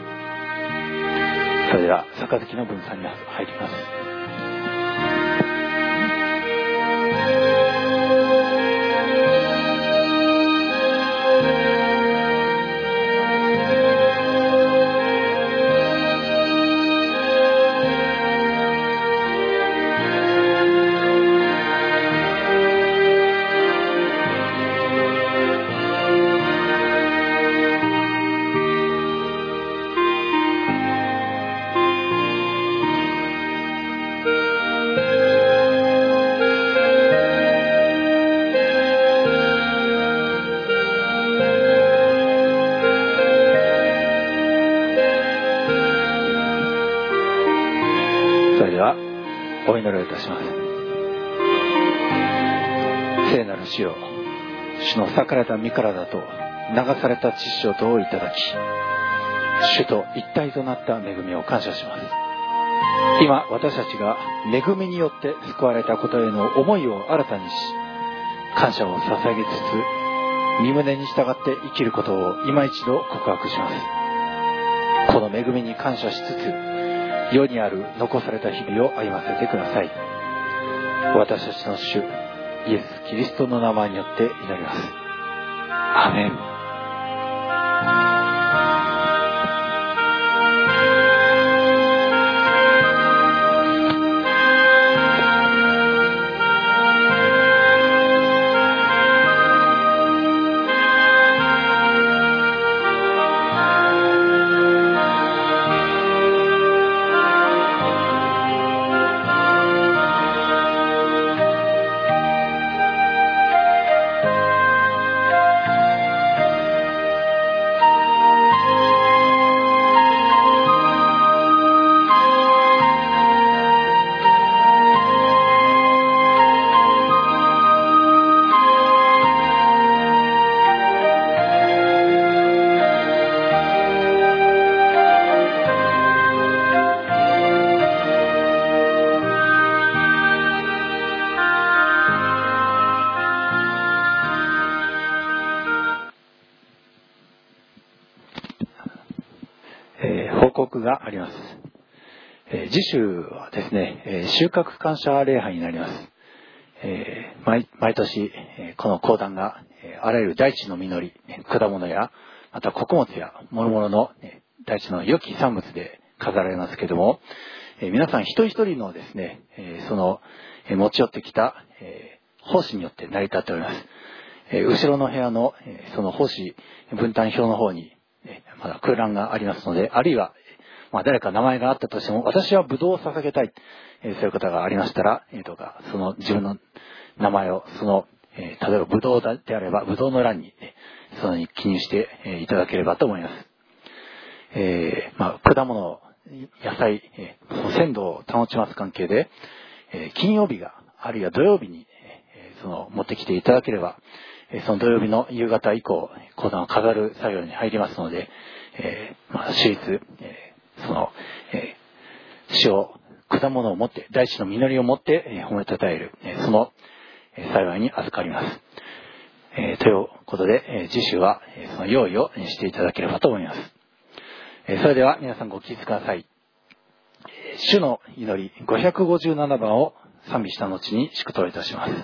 それでは杯の分散に入ります。お祈りをいたします。聖なる主よ、主の裂かれた身体と流された血潮とをいただき、 主と一体となった恵みを感謝します。今私たちが恵みによって救われたことへの思いを新たにし、感謝を捧げつつ身旨に従って生きることを今一度告白します。この恵みに感謝しつつ、世にある残された日々を歩ませてください。私たちの主イエス・キリストの名前によって祈ります。アーメン。があります。えー、次週はですね、えー、収穫感謝礼拝になります。えー、毎, 毎年、えー、この講談が、えー、あらゆる大地の実り、果物やまた穀物や諸々の、ね、大地の良き産物で飾られますけれども、えー、皆さん一人一人のですね、えー、その、えー、持ち寄ってきた、えー、奉仕によって成り立っております。えー、後ろの部屋の、えー、その奉仕分担表の方に、えー、まだ空欄がありますので、あるいはまあ、誰か名前があったとしても、私はブドウを捧げたい、えー、そういう方がありましたら、えー、とかその自分の名前をその、えー、例えばブドウであればブドウの欄に、ね、そのに記入して、えー、いただければと思います。えーまあ、果物、野菜、えー、その鮮度を保ちます関係で、えー、金曜日があるいは土曜日に、えー、その持ってきていただければ、えー、その土曜日の夕方以降講談を飾る作業に入りますので、えーまあ、私立、えーその、えー、主を果物を持って大地の実りを持って、えー、褒めたたえる、えー、その、えー、幸いに預かります。えー、ということで、えー、次週は、えー、その用意をしていただければと思います。えー、それでは皆さんご起立ください。えー、主の祈りごひゃくごじゅうななばんを賛美した後に祝祷いたします。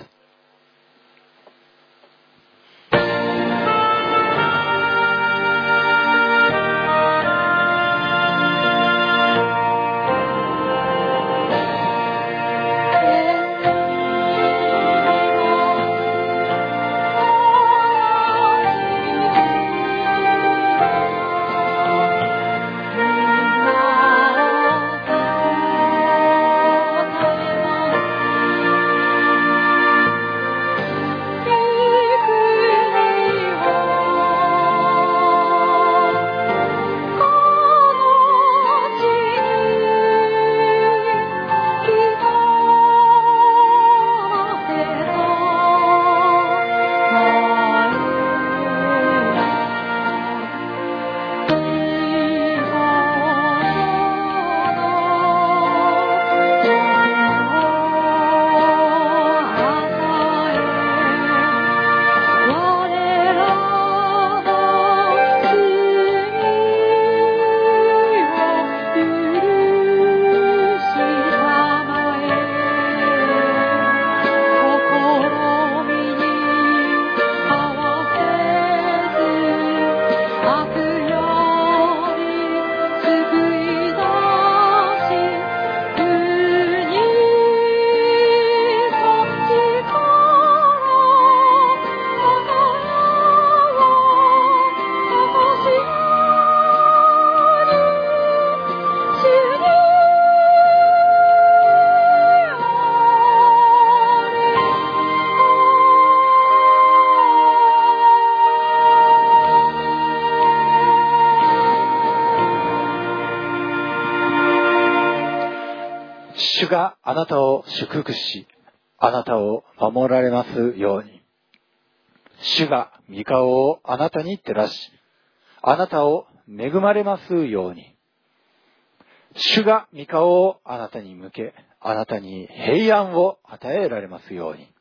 主があなたを祝福し、あなたを守られますように。主が御顔をあなたに照らし、あなたを恵まれますように。主が御顔をあなたに向け、あなたに平安を与えられますように。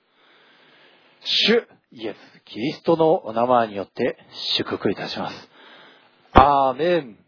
主イエス・キリストのお名前によって祝福いたします。アーメン。